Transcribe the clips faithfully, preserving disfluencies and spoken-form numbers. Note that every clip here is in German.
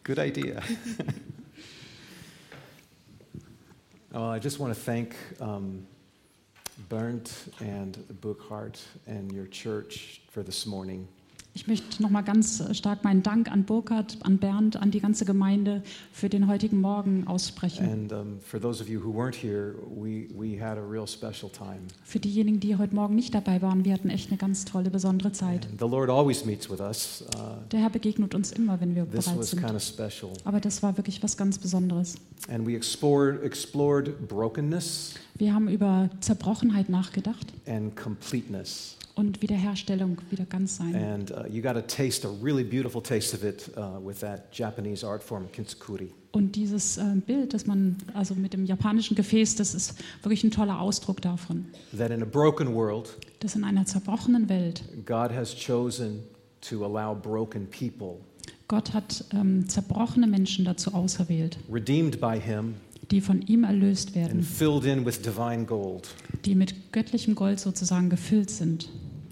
Good idea. Oh, I just want to thank um, Bernd and Burkhard and your church for this morning. Ich möchte nochmal ganz stark meinen Dank an Burkhard, an Bernd, an die ganze Gemeinde für den heutigen Morgen aussprechen. And um, for those of you who weren't here, we we had a real special time. Für diejenigen, die heute Morgen nicht dabei waren, wir hatten echt eine ganz tolle, besondere Zeit. And the Lord always meets with us. Uh, Der Herr begegnet uns immer, wenn wir this bereit was sind. kind of special. Aber das war wirklich was ganz Besonderes. And we explored explored brokenness Wir haben über Zerbrochenheit nachgedacht and completeness. und Wiederherstellung, wieder ganz sein. And uh, you got a taste, a really beautiful taste of it uh, with that Japanese art form, kintsukurī. Und dieses äh, Bild, das man, also mit dem japanischen Gefäß, das ist wirklich ein toller Ausdruck davon. That in a broken world, Dass in einer zerbrochenen Welt God has chosen to allow broken people, Gott hat ähm, zerbrochene Menschen dazu auserwählt, redeemed by Him die von ihm erlöst and werden, filled in with divine gold, die mit göttlichem Gold sozusagen gefüllt sind,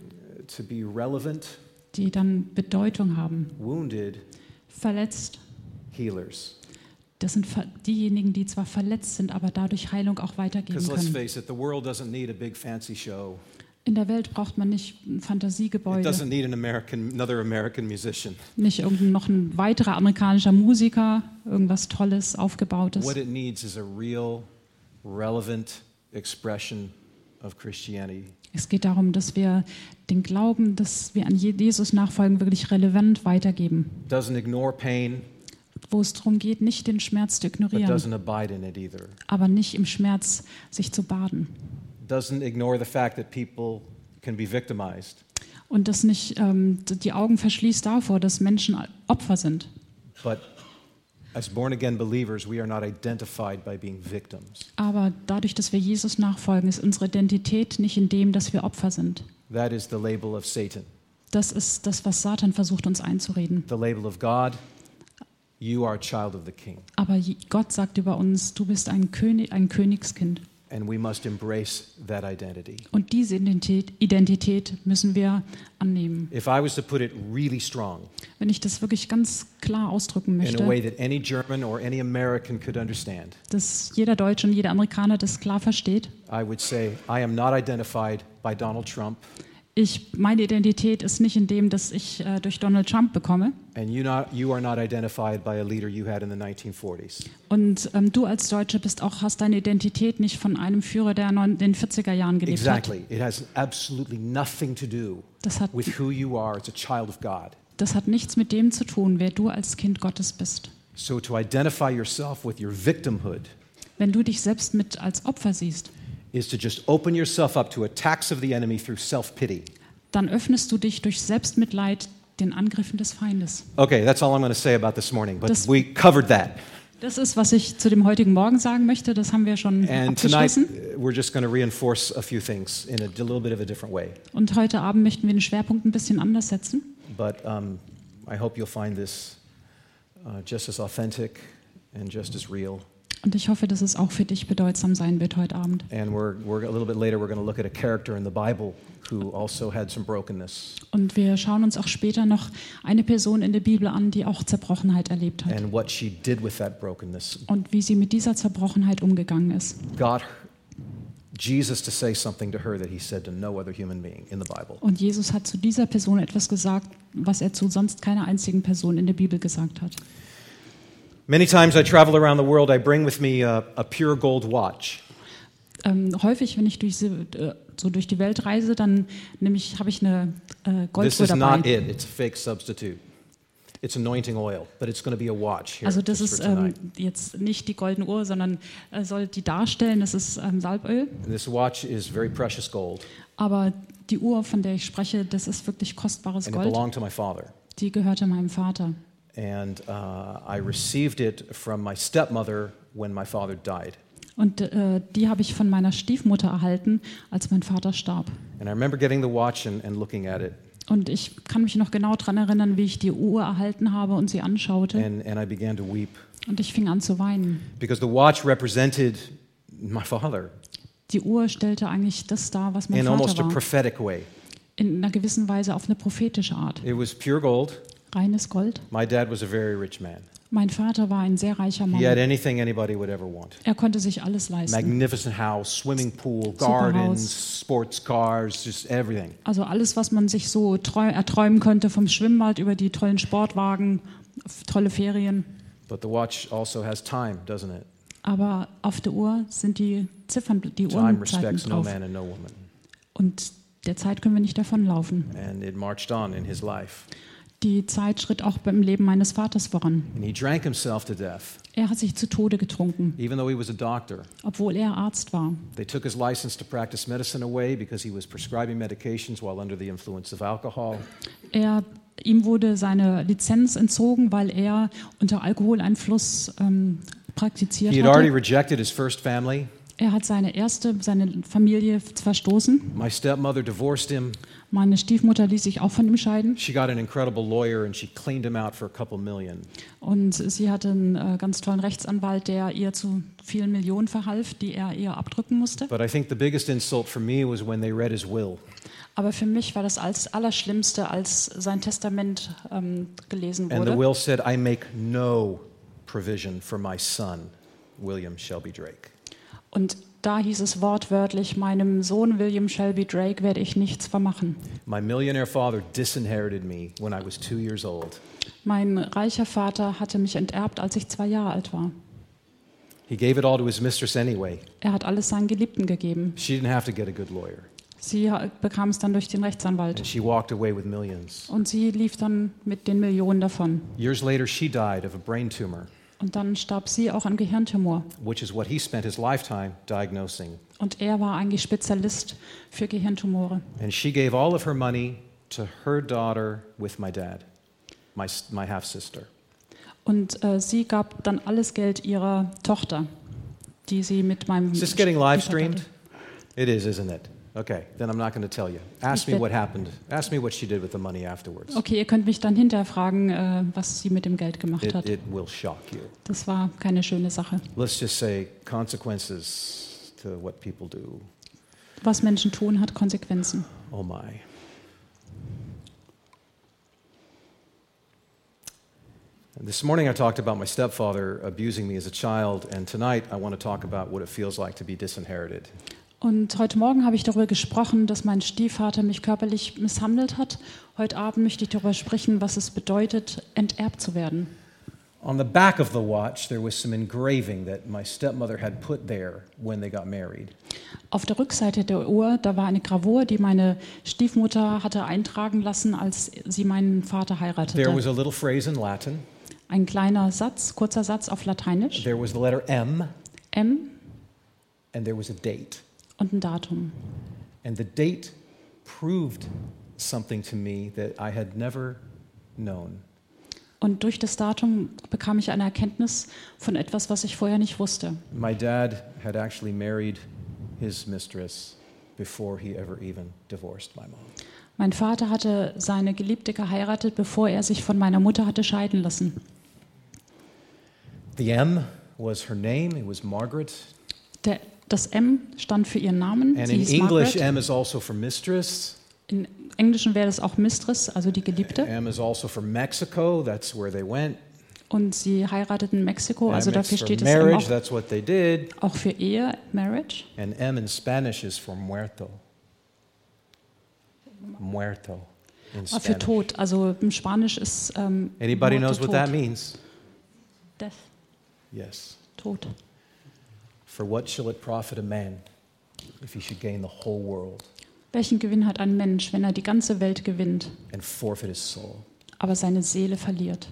to be relevant, die dann Bedeutung haben. wounded Verletzt, healers. das sind ver- diejenigen, die zwar verletzt sind, aber dadurch Heilung auch weitergeben Because let's können. face it, the world doesn't need a big fancy show. In der Welt braucht man nicht ein It Fantasiegebäude, doesn't need an American, another American musician. nicht irgendein, noch ein weiterer amerikanischer Musiker, irgendwas Tolles, Aufgebautes. What it needs is a real, relevant expression of Christianity. Es geht darum, dass wir den Glauben, dass wir an Je- Jesus nachfolgen, wirklich relevant weitergeben. Doesn't ignore pain, Wo es darum geht, nicht den Schmerz zu but ignorieren, doesn't abide in it either. aber nicht im Schmerz sich zu baden. Doesn't ignore the fact that people can be victimized, Und das nicht ähm, die Augen verschließt davor, dass Menschen Opfer sind. but as born-again believers, we are not identified by being victims. Aber dadurch, dass wir Jesus nachfolgen, ist unsere Identität nicht in dem, dass wir Opfer sind. That is the label of Satan. Das ist das, was Satan versucht, uns einzureden. The label of God, you are a child of the King. Aber Gott sagt über uns, du bist ein König, ein Königskind. And we must embrace that identity. Und diese Identität, Identität müssen wir annehmen. If I was to put it really strong, Wenn ich das wirklich ganz klar ausdrücken in a way möchte, that any German or any American could understand, dass jeder Deutsche und jeder Amerikaner das klar versteht. I would say, I am not identified by Donald Trump, Ich, meine Identität ist nicht in dem, dass ich äh, durch Donald Trump bekomme. and you, not, you are not identified by a leader you had in the nineteen forties. Und ähm, du als Deutsche bist auch, hast deine Identität nicht von einem Führer, der in den vierziger Jahren gelebt Exactly. hat. It has absolutely nothing to do Das hat, with who you are as a child of God. das hat nichts mit dem zu tun, wer du als Kind Gottes bist. So to identify yourself with your victimhood Wenn du dich selbst mit als Opfer siehst, is to just open yourself up to attacks of the enemy through self-pity. dann öffnest du dich durch Selbstmitleid den Angriffen des Feindes. Okay, that's all I'm going to say about this morning, but Das- we covered that. Das ist, was ich zu dem heutigen Morgen sagen möchte. Das haben wir schon And tonight abgeschlossen. uh, we're just going to reinforce a few things in a, a little bit of a different way. Und heute Abend möchten wir den Schwerpunkt ein bisschen anders setzen. But um, I hope you'll find this uh, just as authentic and just as real. Und ich hoffe, dass es auch für dich bedeutsam sein wird heute Abend. And we're, we're a little bit later, we're going to look at a character in the Bible who also had some brokenness Und wir schauen uns auch später noch eine Person in der Bibel an, die auch Zerbrochenheit erlebt hat. and what she did with that brokenness. Und wie sie mit dieser Zerbrochenheit umgegangen ist. Got her, Jesus to say something to her that he said to no other human being in the Bible. Und Jesus hat zu dieser Person etwas gesagt, was er zu sonst keiner einzigen Person in der Bibel gesagt hat. Many times I travel around the world, I bring with me a, a pure gold watch. Ähm, häufig, wenn ich durch, sie- äh, so durch die Welt reise, dann nehme ich, habe ich eine äh, This Golduhr is not dabei. it, it's a fake substitute. It's anointing oil, but it's going to be a watch here Also das just ist for ähm, tonight. jetzt nicht die goldene Uhr, sondern äh, soll die darstellen, das ist ähm, Salböl. And this watch is very precious gold, Aber die Uhr, von der ich spreche, das ist wirklich kostbares and it Gold. belonged to my father. Die gehörte meinem Vater. And uh, I received it from my stepmother when my father died. Und äh, die habe ich von meiner Stiefmutter erhalten, als mein Vater starb. And I remember getting the watch and, and looking at it, Und ich kann mich noch genau daran erinnern, wie ich die Uhr erhalten habe und sie anschaute. and, and I began to weep Und ich fing an zu weinen. because the watch represented my father Die Uhr stellte eigentlich das dar, was mein in almost Vater a war. prophetic way. In einer gewissen Weise auf eine prophetische Art. It was pure gold. Reines Gold. My dad was a very rich man. Mein Vater war ein sehr reicher He had Mann. anything anybody would ever want. Er konnte sich alles leisten. Magnificent house, swimming pool, Super gardens, Haus. sports cars, just everything. Also alles, was man sich so treu- erträumen könnte, vom Schwimmbad über die tollen Sportwagen, f- tolle Ferien. But the watch also has time, doesn't it? Aber auf der Uhr sind die Ziffern, die Time Uhrenzeiten respects no drauf. man and no woman. Und der Zeit können wir nicht davonlaufen. And it marched on in his life. Die Zeit schritt auch beim Leben meines Vaters voran. And he drank himself to death, Er hat sich zu Tode getrunken, even though he was a doctor. obwohl er Arzt war. They took his license to practice medicine away because he was prescribing medications while under the influence of alcohol. Er, ihm wurde seine Lizenz entzogen, weil er unter Alkoholeinfluss ähm, praktiziert He had already hatte. rejected his first family. Er hat seine erste, seine Familie verstoßen. My stepmother divorced him. Meine Stiefmutter ließ sich auch von ihm scheiden. She got an incredible lawyer and she cleaned him out for a couple million. Und sie hatte einen äh, ganz tollen Rechtsanwalt, der ihr zu vielen Millionen verhalf, die er ihr abdrücken musste. But I think the biggest insult for me was when they read his will. Aber für mich war das als Allerschlimmste, als sein Testament ähm, gelesen And the wurde. will said, I make no provision for my son, William Shelby Drake. Und da hieß es wortwörtlich, meinem Sohn William Shelby Drake werde ich nichts vermachen. My millionaire father disinherited me when I was two years old. Mein reicher Vater hatte mich enterbt, als ich zwei Jahre alt war. He gave it all to his mistress anyway. Er hat alles seinen Geliebten gegeben. She didn't have to get a good lawyer. Sie ha- bekam es dann durch den Rechtsanwalt. And she walked away with millions. Und sie lief dann mit den Millionen davon. Years later, she died of a brain tumor, Und dann starb sie auch an Gehirntumor. which is what he spent his lifetime diagnosing. Und er war eigentlich Spezialist für Gehirntumore. And she gave all of her money to her daughter with my dad, my, my half-sister. Und äh, sie gab dann alles Geld ihrer Tochter, die sie mit meinem Is this getting Stiefvater live streamed? hatte. It is, isn't it? Okay, then I'm not going to tell you. Ask Ich me werd- what happened. Ask me what she did with the money afterwards. Okay, ihr könnt mich dann hinterher fragen, äh, was sie mit dem Geld gemacht It, hat. it will shock you. Das war keine schöne Sache. Let's just say consequences to what people do. Was Menschen tun, hat Konsequenzen. Oh my. This morning I talked about my stepfather abusing me as a child, and tonight I want to talk about what it feels like to be disinherited. Und heute Morgen habe ich darüber gesprochen, dass mein Stiefvater mich körperlich misshandelt hat. Heute Abend möchte ich darüber sprechen, was es bedeutet, enterbt zu werden. On the back of the watch, there was some engraving that my stepmother had put there when they got married. Auf der Rückseite der Uhr, da war eine Gravur, die meine Stiefmutter hatte eintragen lassen, als sie meinen Vater There heiratete. was a little phrase in Latin. Ein kleiner Satz, kurzer Satz auf Lateinisch, There was the letter M, M and there was a date. und ein Datum. And the date proved something to me that I had never known. Und durch das Datum bekam ich eine Erkenntnis von etwas, was ich vorher nicht wusste. My dad had actually married his mistress before he ever even divorced my mom. Mein Vater hatte seine Geliebte geheiratet, bevor er sich von meiner Mutter hatte scheiden lassen. The M was her name, it was Margaret. Der, das M stand für ihren Namen. And Sie in hieß English, Margaret. M is also for mistress. In Englischen wäre es auch Mistress, also die Geliebte. M is also for Mexico, that's where they went. Und sie heirateten in Mexiko, also M is dafür for steht es M marriage, auch, that's what they did. auch für Ehe, Marriage. And M in Spanish is for muerto. Muerto in Ah, für Spanish. Tod, also im Spanisch ist ähm, Anybody Morte, knows what that Tod. means? Death, Yes. Tod. For what shall it profit a man if he should gain the whole world Welchen Gewinn hat ein Mensch, wenn er die ganze Welt gewinnt, and forfeit his soul? aber seine Seele verliert?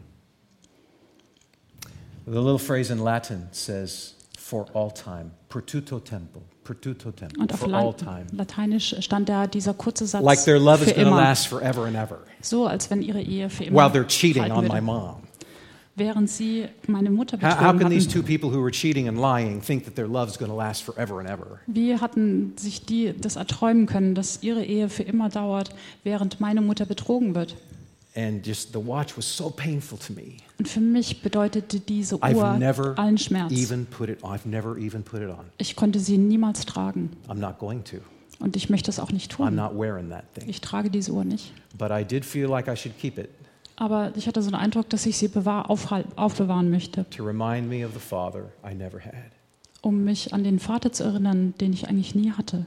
The little phrase in Latin says, for all time, per tutto tempo, per tutto tempo, Und auf for La all time. Lateinisch stand da dieser kurze Satz Like their love is für going to immer. last forever and ever, So, als wenn ihre Ehe für immer while they're cheating halten on my würde. mom. Während sie meine Mutter How, how betrogen can these hatten. two people who were cheating and lying think that their love is going to last forever and ever? Wie hatten sich die das erträumen können, dass ihre Ehe für immer dauert, während meine Mutter betrogen wird? And just the watch was so painful to me. Und für mich bedeutete diese I've Uhr never allen Schmerz. even put it on. I've never even put it on. Ich konnte sie niemals tragen. I'm not going to. Und ich möchte es auch nicht I'm tun. not wearing that thing. Ich trage diese Uhr nicht. But I did feel like I should keep it Aber ich hatte so den Eindruck, dass ich sie bewahr, aufhal- aufbewahren möchte, to remind me of the Father I never had. um mich an den Vater zu erinnern, den ich eigentlich nie hatte.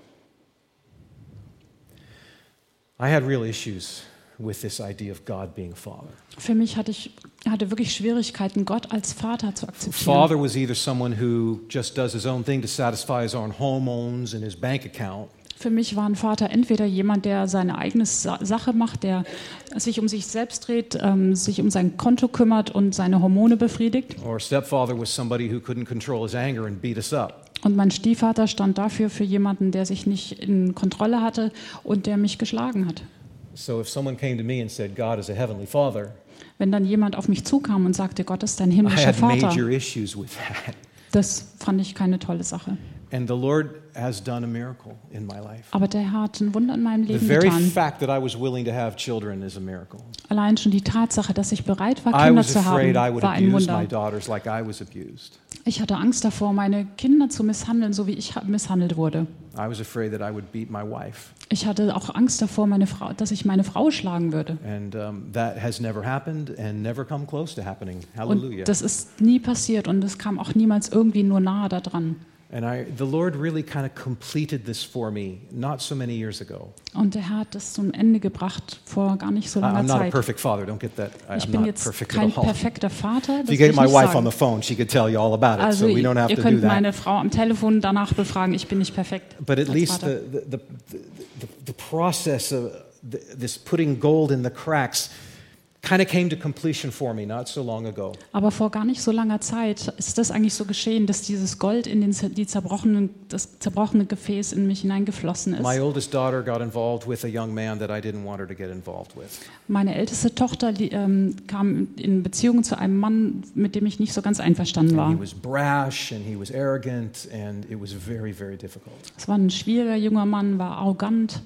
I had real issues with this idea of God being Father. Für mich hatte ich hatte wirklich Schwierigkeiten, Gott als Vater zu akzeptieren. Father was either someone who just does his own thing to satisfy his own hormones and his bank account, Für mich war ein Vater entweder jemand, der seine eigene Sa- Sache macht, der sich um sich selbst dreht, ähm, sich um sein Konto kümmert und seine Hormone befriedigt. or a stepfather was somebody who couldn't control his anger and beat us up. Und mein Stiefvater stand dafür für jemanden, der sich nicht in Kontrolle hatte und der mich geschlagen hat. So if someone came to me and said God is a heavenly Father, Wenn dann jemand auf mich zukam und sagte, Gott ist dein I himmlischer had Vater, major issues with that. das fand ich keine tolle Sache. And the Lord has done a miracle in my life. Aber der Herr hat ein Wunder in meinem The Leben very getan. fact that I was willing to have children is a miracle. Allein schon die Tatsache, dass ich bereit war, I Kinder was zu haben, afraid I would war ein abuse Wunder. my daughters like I was abused. Ich hatte Angst davor, meine Kinder zu misshandeln, so wie ich ha- misshandelt wurde. I was afraid that I would beat my wife. Ich hatte auch Angst davor, meine Frau, dass ich meine Frau schlagen würde. And um, that has never happened and never come close to happening. Hallelujah. Und das ist nie passiert und es kam auch niemals irgendwie nur nahe daran. And I, the Lord really kind of completed this for me not so many years ago. Und der Herr hat das zum Ende gebracht vor gar nicht so I, langer I'm not a Zeit. perfect father. Don't get that. I, Ich I'm bin not jetzt perfect kein at all. perfekter Vater, If das you will get ich my nicht wife on the sagen. phone, she could tell you all about it. Also So we don't have ihr to do könnt that. meine Frau am Telefon danach befragen, ich bin nicht perfekt But at als least Vater. the, the, the, the, the process of the, this putting gold in the cracks kind of came to completion for me not so long ago. Aber vor gar nicht so langer Zeit ist das eigentlich so geschehen, dass dieses Gold in den, zer- die zerbrochenen, das zerbrochene Gefäß in mich hineingeflossen ist. My oldest daughter got involved with a young man that I didn't want her to get involved with. Meine älteste Tochter die, ähm, kam in Beziehung zu einem Mann, mit dem ich nicht so ganz einverstanden And he war. was brash and he was arrogant and it was very, very difficult. Es war ein schwieriger junger Mann, war arrogant.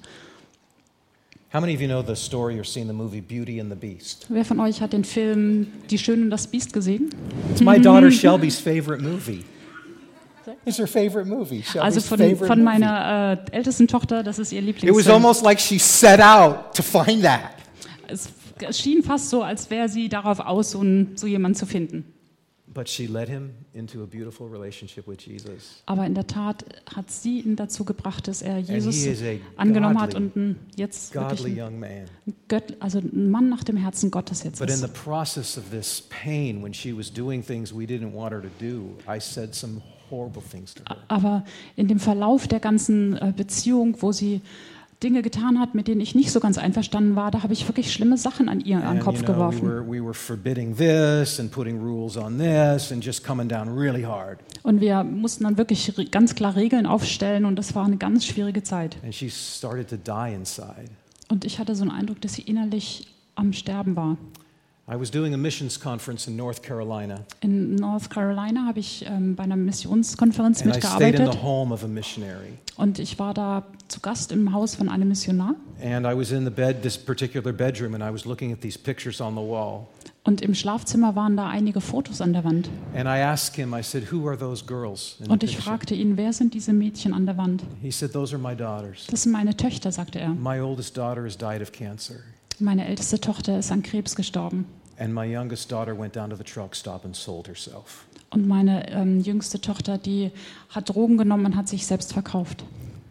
How many of you know the story or seen the movie Beauty and the Beast? Wer von euch hat den Film Die Schöne und das Biest gesehen? It's my daughter Shelby's favorite movie. It's her favorite movie. Shelby's Also von, favorite von movie. meiner äh, ältesten Tochter, das ist ihr It was Lieblingsfilm. almost like she set out to find that. Es, es schien fast so, als wäre sie darauf aus, so, ein, so jemanden zu finden. But she led him into a beautiful relationship with Jesus. Aber in der Tat hat sie ihn dazu gebracht, dass er Jesus he is a angenommen hat godly- und ein, jetzt wirklich Godly ein, young man. Gött, also ein Mann nach dem Herzen Gottes jetzt But in the ist. process of this pain, when she was doing things we didn't want her to do, I said some horrible things to her. Aber in dem Verlauf der ganzen äh, Beziehung, wo sie Dinge getan hat, mit denen ich nicht so ganz einverstanden war, da habe ich wirklich schlimme Sachen an ihr an den And, Kopf you know, we geworfen. were, we were forbidding this and putting rules on this and just coming down really hard. Und wir mussten dann wirklich re- ganz klar Regeln aufstellen und das war eine ganz schwierige Zeit. And she started to die inside. Und ich hatte so einen Eindruck, dass sie innerlich am Sterben war. I was doing a missions conference in North Carolina, In North Carolina habe ich ähm, bei einer Missionskonferenz and I stayed in mitgearbeitet the home of a missionary. und ich war da zu Gast im Haus von einem Missionar. And I was in the bed, this particular bedroom, and I was looking at these pictures on the wall. Und im Schlafzimmer waren da einige Fotos an der Wand. And I asked him, I said, who are those girls in the Und ich picture? fragte ihn, wer sind diese Mädchen an der Wand? He said, those are my daughters. Das sind meine Töchter, sagte er. My oldest daughter has died of cancer, Meine älteste Tochter ist an Krebs gestorben. and my youngest daughter went down to the truck stop and sold herself. Und meine ähm, jüngste Tochter, die hat Drogen genommen und hat sich selbst verkauft.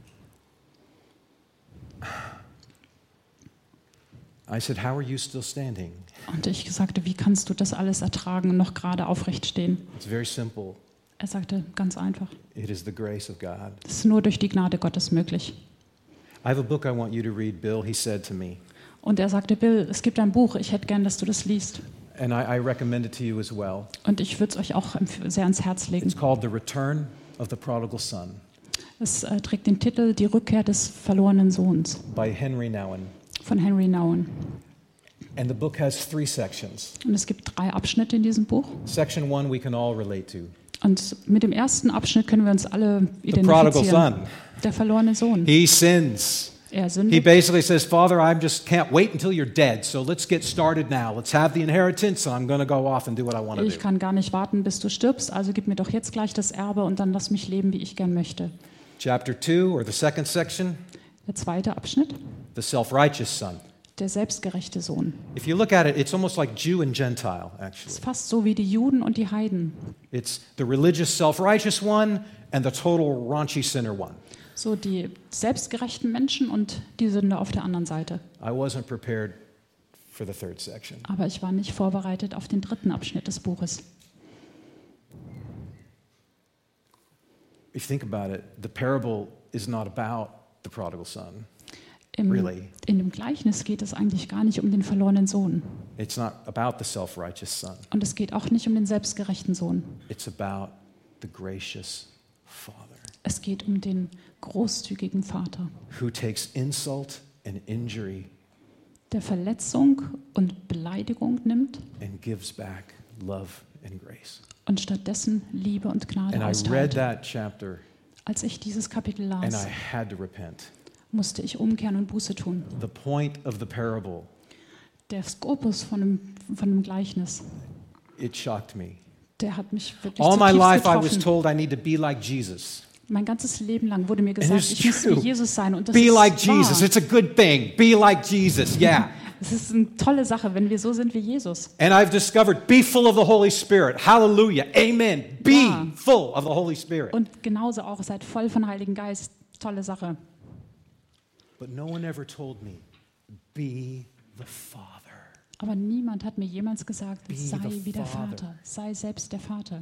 I said, how are you still standing? Und ich sagte, wie kannst du das alles ertragen und noch gerade aufrecht stehen? It's very simple. Er sagte, ganz einfach. It is the grace of God. Das ist nur durch die Gnade Gottes möglich. I have a book I want you to read, Bill, he said to me. Und er sagte, Bill, es gibt ein Buch, ich hätte gern, dass du das liest. And I, I recommend it to you as well. Und ich würde es euch auch empf- sehr ans Herz legen. It's called The Return of the Prodigal Son Es äh, trägt den Titel Die Rückkehr des verlorenen Sohns by Henry Nouwen. von Henry Nouwen. And the book has three sections. Und es gibt drei Abschnitte in diesem Buch. Section one we can all relate to. Und mit dem ersten Abschnitt können wir uns alle The prodigal identifizieren. son. Der verlorene Sohn. He sins. Er He sündigt. basically says, Father, I just can't wait until you're dead, so let's get started now. Let's have the inheritance, and I'm going to go off and do what I want to Ich do. kann gar nicht warten, bis du stirbst, also gib mir doch jetzt gleich das Erbe und dann lass mich leben, wie ich gern möchte. Chapter two, or the second section, Der zweite Abschnitt, the self-righteous son. der selbstgerechte Sohn. If you look at it, it's almost like Jew and Gentile, Es actually. ist fast so wie die Juden und die Heiden. It's the religious, self-righteous one and the total raunchy sinner one. So die selbstgerechten Menschen und die Sünder auf der anderen Seite. I wasn't prepared for the third section. Aber ich war nicht vorbereitet auf den dritten Abschnitt des Buches. If you think about it, the parable is not about the prodigal son. Im, Really? In dem Gleichnis geht es eigentlich gar nicht um den verlorenen Sohn. It's not about the self-righteous son. Und es geht auch nicht um den selbstgerechten Sohn. It's about the gracious Father Es geht um den großzügigen Vater, who takes insult and injury der Verletzung und Beleidigung nimmt and gives back love and grace. und stattdessen Liebe und Gnade And I read austeilt. that chapter Als ich dieses Kapitel and I las, had to repent. musste ich umkehren und Buße tun. The point of the parable, Der Skopus von dem, von dem Gleichnis, it shocked me. der hat mich wirklich All my zutiefst life I was getroffen. told I need to be like Jesus. Mein ganzes Leben lang wurde mir And gesagt, it's ich muss true. wie Jesus sein. Und das Be ist like Jesus. wahr. It's a good thing. Be like Jesus. Yeah. Es ist eine tolle Sache, wenn wir so sind wie Jesus. And I've discovered be full of the Holy Spirit. Hallelujah. Amen. Be Ja. full of the Holy Spirit. Und genauso auch, seid voll von Heiligen Geist. Tolle Sache. But no one ever told me, be the Father. Aber niemand hat mir jemals gesagt, Be sei the wie der Father. Vater. Sei selbst der Vater.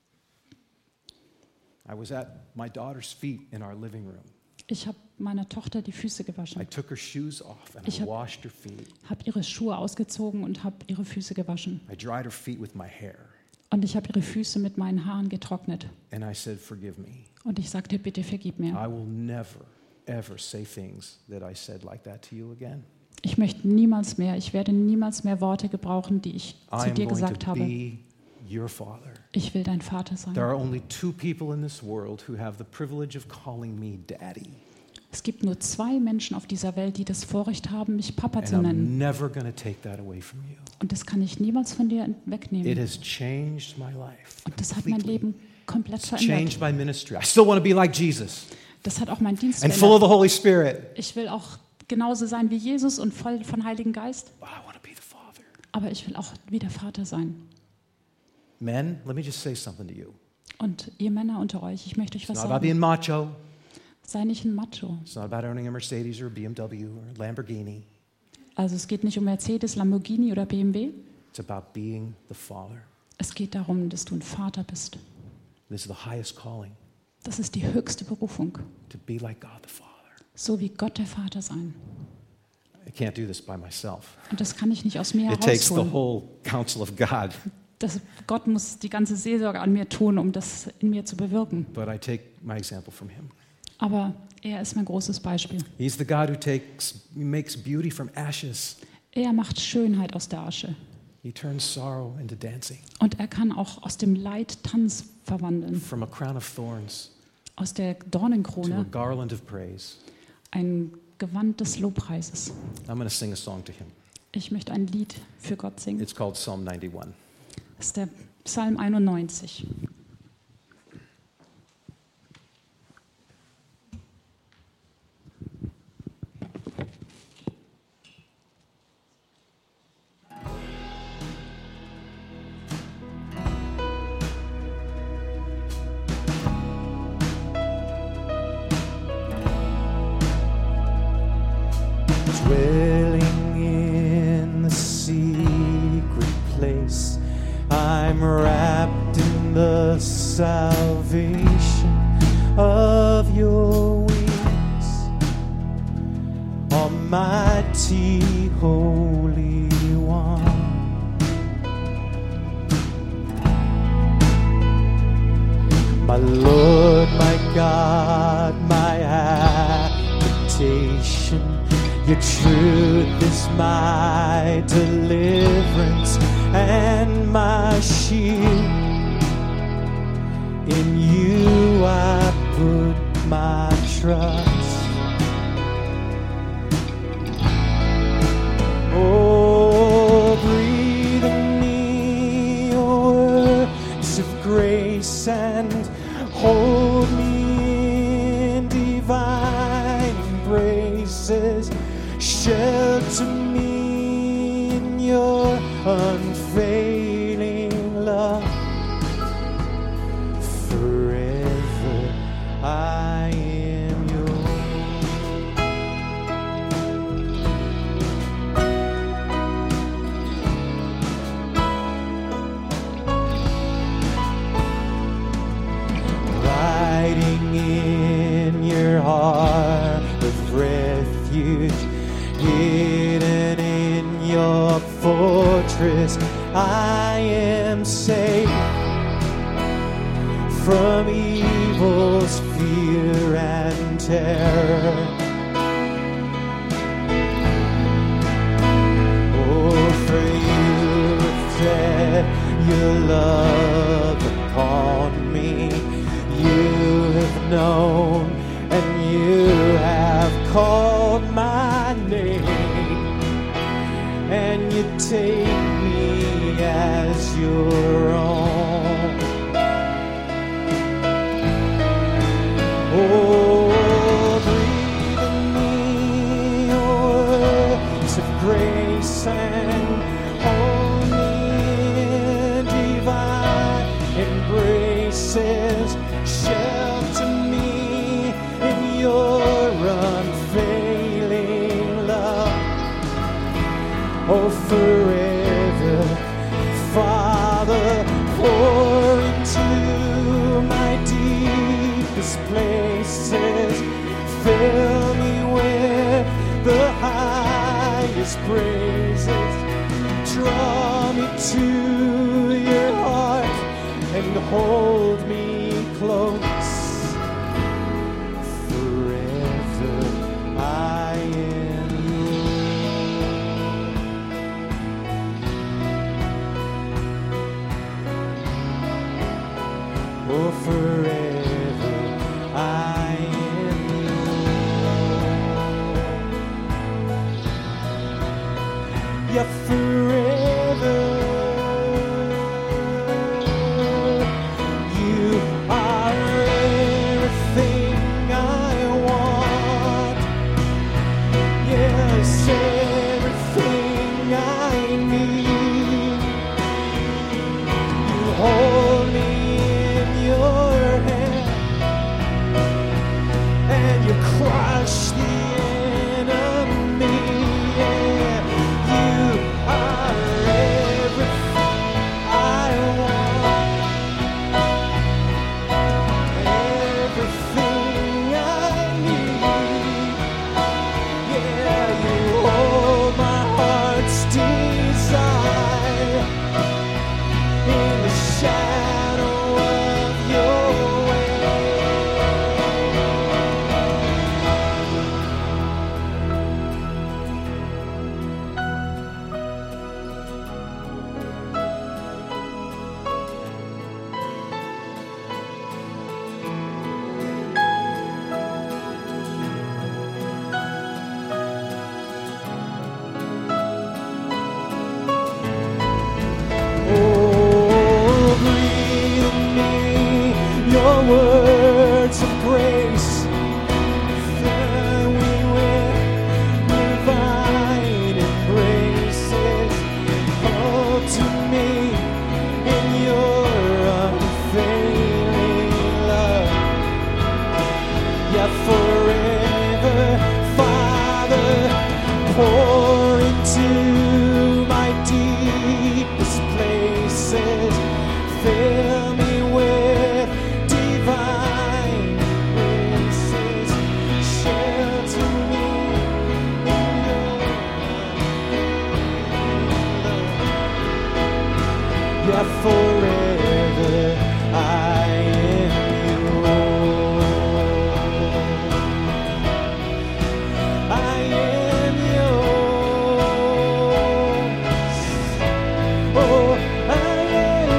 I was at my daughter's feet in our living room. Ich habe meiner Tochter die Füße I gewaschen, took her shoes off and Ich I hab- washed her feet. habe ihre Schuhe ausgezogen und habe ihre Füße gewaschen. I dried her feet with my hair. Und ich habe ihre Füße mit meinen Haaren getrocknet. And I said, forgive me. Und ich sagte, bitte vergib mir. I will never, ever say things that I said like that to you again. Ich möchte niemals mehr, ich werde niemals mehr Worte gebrauchen, die ich I zu am dir going gesagt to habe. be your father. Ich will dein Vater There sein. are only two people in this world who have the privilege of calling me daddy. Es gibt nur zwei Menschen auf dieser Welt, die das Vorrecht haben, mich Papa And zu I'm nennen. never going to take that away from you. Und das kann ich niemals von dir It wegnehmen. has changed my life. Und das hat mein completely. Leben komplett It's verändert. changed my ministry. I still want to be like Jesus Das hat auch mein Dienst and full of verändert. the Holy Spirit. Ich will auch genauso sein wie Jesus und voll von Heiligen Geist. But I want to be the Father. Aber ich will auch wie der Vater sein. Men, let me just say something to you. Und ihr Männer unter euch, ich möchte euch It's was not about sagen. being macho. Sei nicht ein Macho. It's not about owning a Mercedes or a B M W or a Lamborghini. Also es geht nicht um Mercedes, Lamborghini oder B M W. It's about being the Father. Es geht darum, dass du ein Vater bist. This is the highest calling, Das ist die höchste Berufung. to be like God the Father. So wie Gott der Vater sein. I can't do this by myself. Und das kann ich nicht aus mir It takes the herausholen. whole counsel of God, Das, Gott muss die ganze Seelsorge an mir tun, um das in mir zu bewirken. but I take my example from him. Aber er ist mein großes Beispiel. He's the God who takes, he makes beauty from ashes. Er macht Schönheit aus der Asche. He turns sorrow into dancing, Und er kann auch aus dem Leid Tanz verwandeln. from a crown of thorns Aus der to a Dornenkrone garland of praise. ein Gewand des Lobpreises. I'm going to sing a song to him. Ich möchte ein Lied für Gott singen. It's called Psalm ninety-one. Das ist der Psalm einundneunzig. Dwelling in the secret place, I'm wrapped in the salvation of your wings. Almighty Holy One, my Lord, my God, my habitation. Your truth is my deliverance and my shield. In you I put my trust. Oh, breathe in me your words of grace and hold me in divine embraces. Shelter me unfailing love. Forever I am yours. Hiding in your heart of refuge, hidden in your fortress, I am safe from evil's fear and terror. Oh, for you have set your love upon me. You have known and you have called my name, and you take me as your own. Oh, breathe in me your words of grace and only divine embraces. Shelter me in your unfailing love. Oh, forever, Father, pour into my deepest places. Fill me with the highest praises. Draw me to your heart and hold me close. Forever I am yours. Oh, forever I am yours. Yeah, forever. Everything I need, you hold me in your hand, and you crush the enemy. Yeah, you are everything I want, everything I need. Yeah, you hold my heart's desire in the shadow of your words of grace. Fill me with divine embraces. Hold to me in your unfailing love. Yeah, forever, Father, pour into my deepest places. Fill me with divine graces. Shelter me in your love. Yeah, forever I am yours. I am yours. Oh, I am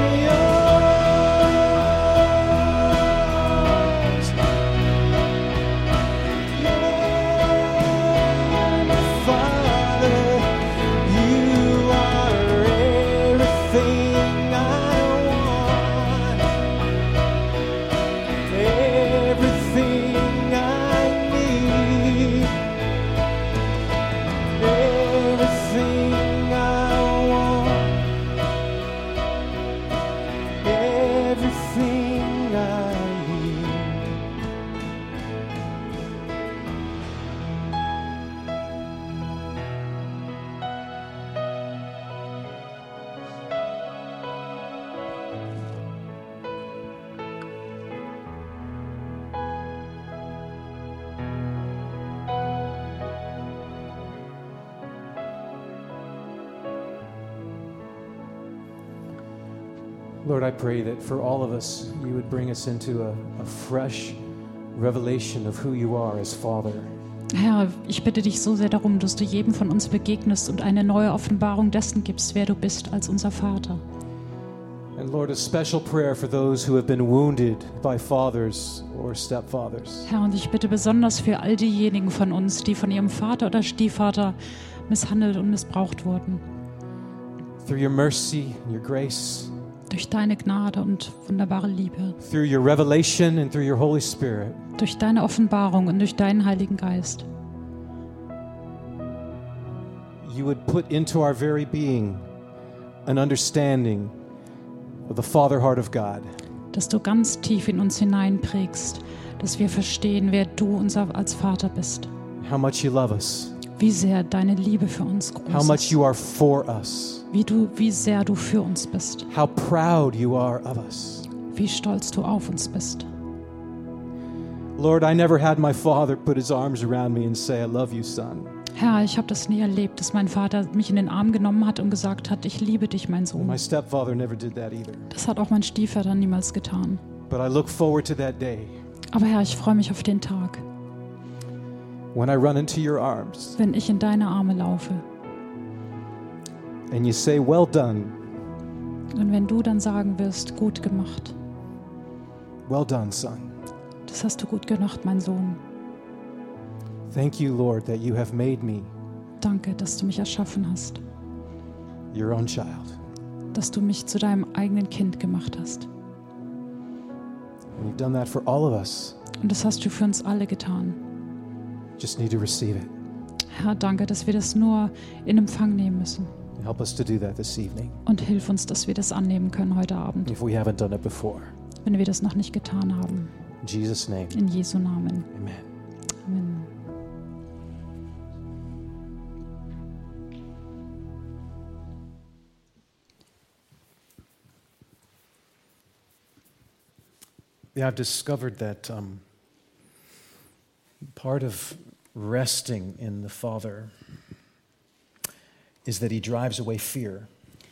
yours. You're my Father. You are everything I Lord, I pray that for all of us, you would bring us into a, a fresh revelation of who you are as Father. Herr, ich bitte dich so sehr darum, dass du jedem von uns begegnest und eine neue Offenbarung dessen gibst, wer du bist als unser Vater. And Lord, a special prayer for those who have been wounded by fathers or stepfathers. Herr, und ich bitte besonders für all diejenigen von uns, die von ihrem Vater oder Stiefvater misshandelt und missbraucht wurden. Through your mercy and your grace, Durch deine Gnade und wunderbare Liebe, through your revelation and through your Holy Spirit, durch deine Offenbarung und durch deinen Heiligen Geist, you would put into our very being an understanding of the father heart of God. dass du ganz tief in uns hineinprägst, dass wir verstehen, wer du unser als Vater bist, How much you love us. wie sehr deine Liebe für uns How groß much ist, you are for us. wie du, wie sehr du für uns bist, How proud you are of us. wie stolz du auf uns bist. Lord, I never had my father put his arms around me and say, I love you, son. Herr, ich habe das nie erlebt, dass mein Vater mich in den Arm genommen hat und gesagt hat, ich liebe dich, mein And Sohn. my stepfather never did that either. Das hat auch mein Stiefvater niemals getan. But I look forward to that day Aber Herr, ich freue mich auf den Tag, when I run into your arms wenn ich in deine Arme laufe. and you say, well done, Und wenn du dann sagen wirst, gut gemacht, well done, son. das hast du gut gemacht, mein Sohn. Thank you, Lord, that you have made me Danke, dass du mich erschaffen hast, your own child. dass du mich zu deinem eigenen Kind gemacht hast. And you've done that for all of us. Und das hast du für uns alle getan. Just need to receive it. Herr, danke, dass wir das nur in Empfang nehmen müssen. Help us to do that this evening Und hilf uns, dass wir das annehmen können heute Abend, if we haven't done it before. wenn wir das noch nicht getan haben. In Jesus' name, In Jesu Namen. amen. Amen. Yeah, I've discovered that um, part of resting in the Father is that He drives away fear.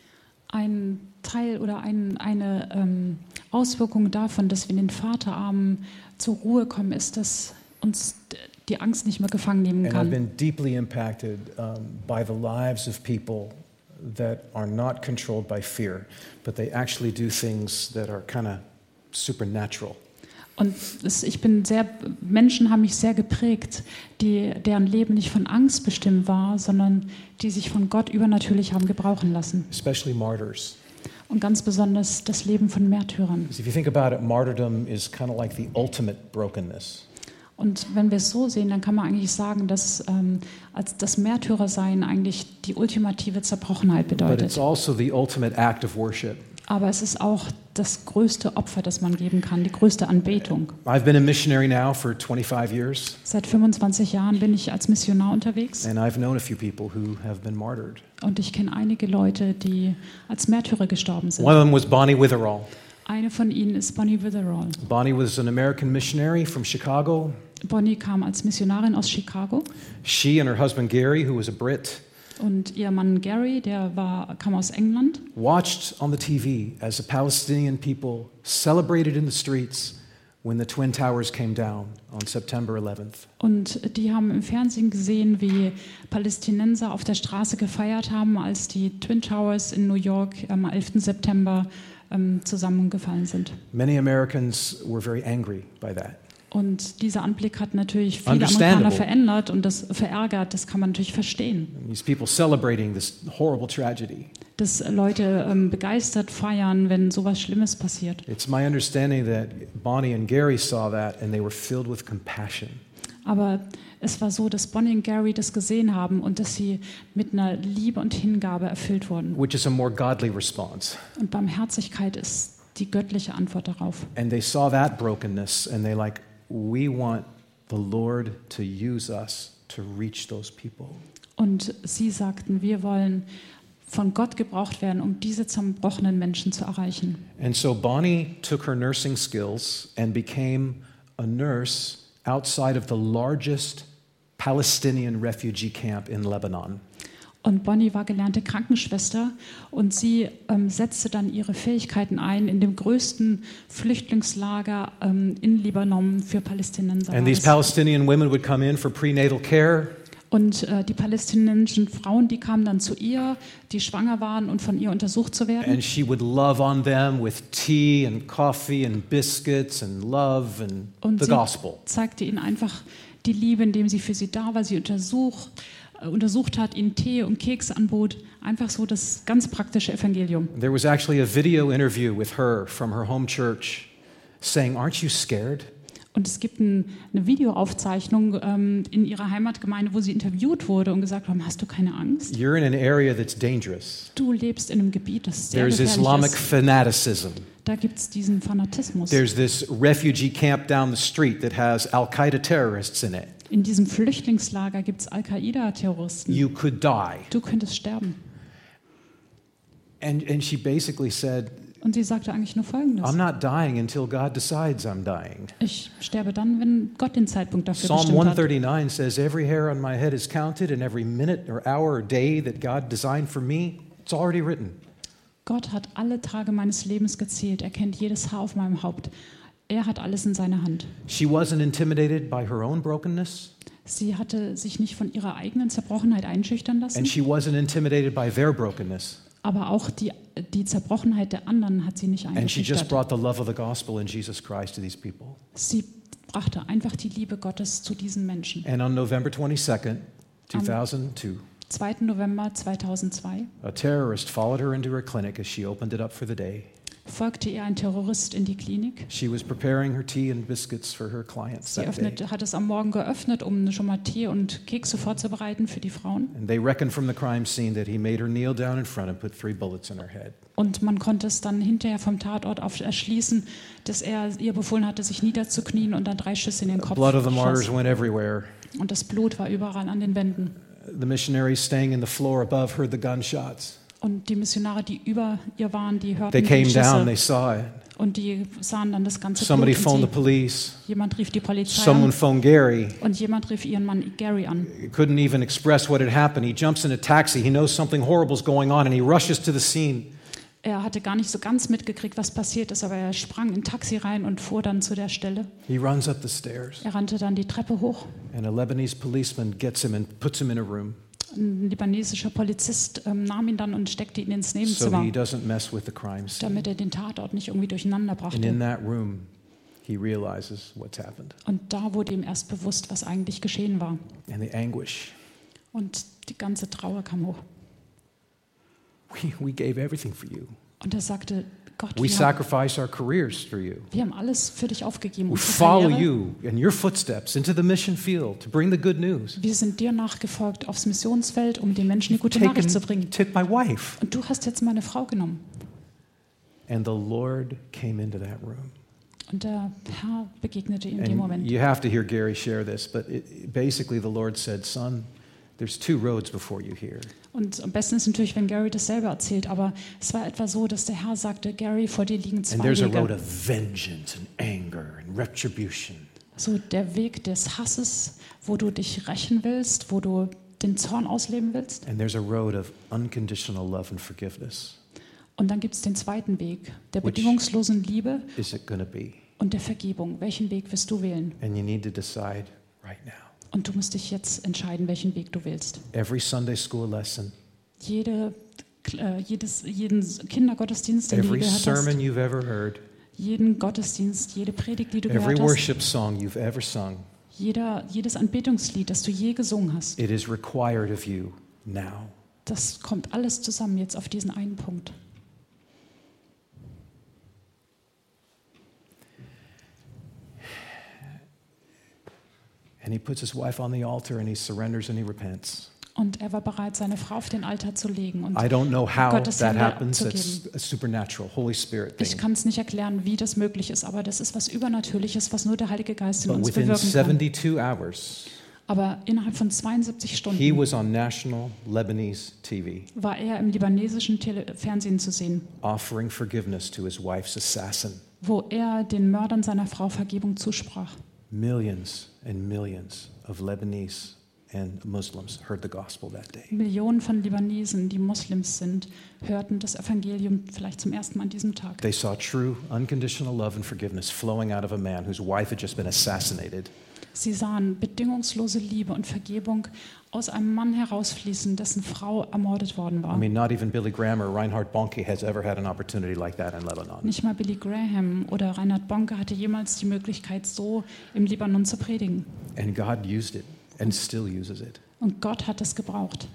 Ein Teil oder ein, eine ähm, Auswirkung davon, dass wir in den Vaterarmen zur Ruhe kommen, ist, dass uns d- die Angst nicht mehr gefangen nehmen And I've kann. been deeply impacted um, by the lives of people that are not controlled by fear, but they actually do things that are kind of supernatural. Und es, ich bin sehr, Menschen haben mich sehr geprägt, die, deren Leben nicht von Angst bestimmt war, sondern die sich von Gott übernatürlich haben gebrauchen lassen. Especially martyrs. Und ganz besonders das Leben von Märtyrern. Because if you think about it, martyrdom is kind of like the ultimate brokenness. Und wenn wir es so sehen, dann kann man eigentlich sagen, dass ähm, als das Märtyrersein eigentlich die ultimative Zerbrochenheit But it's bedeutet. also the ultimate act of worship. Aber es ist auch das größte Opfer, das man geben kann, die größte Anbetung. I've been a missionary now for twenty-five years, Seit fünfundzwanzig Jahren bin ich als Missionar unterwegs and I've known a few people who have been martyred. und ich kenne einige Leute, die als Märtyrer gestorben sind. One of them was Bonnie Witherall. Eine von ihnen ist Bonnie Witherall. Bonnie was an American missionary from Chicago. Bonnie kam als Missionarin aus Chicago She and her husband Gary, who was a Brit, und ihr Mann Gary, der war, kam aus England, watched on the T V as the Palestinian people celebrated in the streets when the Twin Towers came down on September eleventh. und die haben im Fernsehen gesehen, wie Palästinenser auf der Straße gefeiert haben, als die Twin Towers in New York am elften September ähm, zusammengefallen sind. Many Americans were very angry by that. Und dieser Anblick hat natürlich viele Understandable. Amerikaner verändert und das verärgert, das kann man natürlich verstehen. And these people celebrating this horrible tragedy. Dass Leute ähm, begeistert feiern, wenn sowas Schlimmes passiert. It's my understanding that Bonnie and Gary saw that and they were filled with compassion. Aber es war so, dass Bonnie und Gary das gesehen haben und dass sie mit einer Liebe und Hingabe erfüllt wurden. Which is a more godly response. Und Barmherzigkeit ist die göttliche Antwort darauf. And they saw that brokenness and they like, we want the Lord to use us to reach those people. Und sie sagten, wir wollen von Gott gebraucht werden, um diese zerbrochenen Menschen zu erreichen. And so Bonnie took her nursing skills and became a nurse outside of the largest Palestinian refugee camp in Lebanon. Und Bonnie war gelernte Krankenschwester und sie ähm, setzte dann ihre Fähigkeiten ein in dem größten Flüchtlingslager ähm, in Libanon für Palästinenser. And these Palestinian women would come in for prenatal care. Und äh, die palästinensischen Frauen, die kamen dann zu ihr, die schwanger waren und von ihr untersucht zu werden. And she would love on them with tea and coffee and biscuits and love and Und the sie gospel. zeigte ihnen einfach die Liebe, indem sie für sie da war, sie untersucht, äh, untersucht hat, ihnen Tee und Kekse anbot. Einfach so das ganz praktische Evangelium. There was actually a video interview with her from her home church saying, "Aren't you scared?" Und es gibt ein, eine Videoaufzeichnung ähm, in ihrer Heimatgemeinde, wo sie interviewt wurde und gesagt haben, hast du keine Angst? You're in an area that's dangerous. Du lebst in einem Gebiet, das sehr There's gefährlich Islamic ist. fanaticism. Da gibt es diesen Fanatismus. There's this refugee camp down the street that has Al-Qaeda terrorists in it. In diesem Flüchtlingslager gibt es Al-Qaida-Terroristen. You could die. Du könntest sterben. And, and she basically said, Und sie sagte eigentlich nur Folgendes. I'm not dying until God decides I'm dying. Ich sterbe dann, wenn Gott den Zeitpunkt dafür Psalm bestimmt one hat. thirty-nine says, every hair on my head is counted, and every minute or hour or day that God designed for me, it's already written. Gott hat alle Tage meines Lebens gezählt. Er kennt jedes Haar auf meinem Haupt. Er hat alles in seiner Hand. She wasn't intimidated by her own brokenness, Sie hatte sich nicht von ihrer eigenen Zerbrochenheit einschüchtern lassen, and she wasn't intimidated by their brokenness. aber auch die, die Zerbrochenheit der anderen hat sie nicht And she just eingeschüchtert. brought the love of the gospel in Jesus Christ to these people. Sie brachte einfach die Liebe Gottes zu diesen Menschen. And on November twenty-second, two thousand two, zweiten November zweitausendzwei a terrorist followed her into her clinic as she opened it up for the day. folgte ihr ein Terrorist in die Klinik. She was preparing her tea and biscuits for her clients Sie that day. öffnete, hat es am Morgen geöffnet, um schon mal Tee und Kekse vorzubereiten für die Frauen. And they reckoned from the crime scene that he made her kneel down in front and put three bullets in her head. Und man konnte es dann hinterher vom Tatort auf erschließen, dass er ihr befohlen hatte, sich niederzuknien und dann drei Schüsse in den Kopf Blood of the martyrs schoss. went everywhere. Und das Blut war überall an den Wänden. The missionaries staying in the floor above heard the gunshots. Und die Missionare, die über ihr waren, die hörten They die came down, they Schüsse saw it. und die sahen dann das ganze Somebody Blut. phoned the Und sie, police. jemand rief die Polizei Someone an phoned Gary. und jemand rief ihren Mann Gary an. He couldn't even express what had happened. He jumps in a taxi. He knows something horrible's going on and he rushes to the scene. Er hatte gar nicht so ganz mitgekriegt, was passiert ist, aber er sprang in ein Taxi rein und fuhr dann zu der Stelle. He runs up the stairs Er rannte dann die Treppe hoch. and a Lebanese policeman gets him and puts him in a room Ein libanesischer Polizist ähm, nahm ihn dann und steckte ihn ins so Nebenzimmer, he doesn't mess with the crime scene. damit er den Tatort nicht irgendwie durcheinander And in brachte. that room, he realizes what's happened Und da wurde ihm erst bewusst, was eigentlich geschehen war. and the anguish. Und die ganze Trauer kam hoch. We, we gave everything for you. Und er sagte, Gott, We wir, haben, sacrifice our careers for you. wir haben alles für dich aufgegeben. We Unsere follow Karriere. you in your footsteps into the mission field to bring the good news. Wir sind dir nachgefolgt aufs Missionsfeld, um den Menschen die gute Nachricht zu bringen. took my wife. Und du hast jetzt meine Frau genommen. And the Lord came into that room. Und der Herr begegnete ihm in dem And Moment. you have to hear Gary share this, but it, basically the Lord said, son, there's two roads before you here. Und am besten ist natürlich, wenn Gary das selber erzählt, aber es war etwa so, dass der Herr sagte, Gary, vor dir liegen And zwei there's a road Wege. of vengeance and anger and retribution. So der Weg des Hasses, wo du dich rächen willst, wo du den Zorn ausleben willst. And there's a road of unconditional love and forgiveness. Und dann gibt es den zweiten Weg, der Which- bedingungslosen Liebe Is it going to be? und der Vergebung. Welchen Weg wirst du wählen? And you need to decide right now. Und du musst dich jetzt entscheiden, welchen Weg du wählst. Every Sunday school lesson, Jede, äh, jedes, jeden Kindergottesdienst, den du every gehört sermon hast, you've ever heard, jeden Gottesdienst, jede Predigt, die du every gehört hast, worship song you've ever sung, jeder, jedes Anbetungslied, das du je gesungen hast, it is required of you now. das kommt alles zusammen jetzt auf diesen einen Punkt. And he puts his wife on the altar and he surrenders and he repents. Und er war bereit, seine Frau auf den Altar zu legen. Und I don't know how Gottes that Hände happens. zu That's a supernatural, Holy Spirit ich thing. kann es nicht erklären, wie das möglich ist, aber das ist was Übernatürliches, was nur der Heilige Geist in But uns within bewirken kann. seventy-two hours, Aber innerhalb von zweiundsiebzig he Stunden was on national Lebanese T V war er im libanesischen Tele Fernsehen zu sehen, offering forgiveness to his wife's assassin. wo er den Mördern seiner Frau Vergebung zusprach. Millions and millions of Lebanese and Muslims heard the gospel that day. Millionen von Libanesen, die Moslems sind, hörten das Evangelium vielleicht zum ersten Mal an diesem Tag. They saw true, unconditional love and forgiveness flowing out of a man whose wife had just been assassinated. Sie sahen bedingungslose Liebe und Vergebung aus einem Mann herausfließen, dessen Frau ermordet worden I war. mean, not even Billy Graham or Reinhard Bonnke has ever had an opportunity like that in Lebanon. Nicht mal Billy Graham oder Reinhard Bonke hatte jemals die Möglichkeit, so im Libanon zu predigen. And God used it and still uses it. Und Gott hat es gebraucht.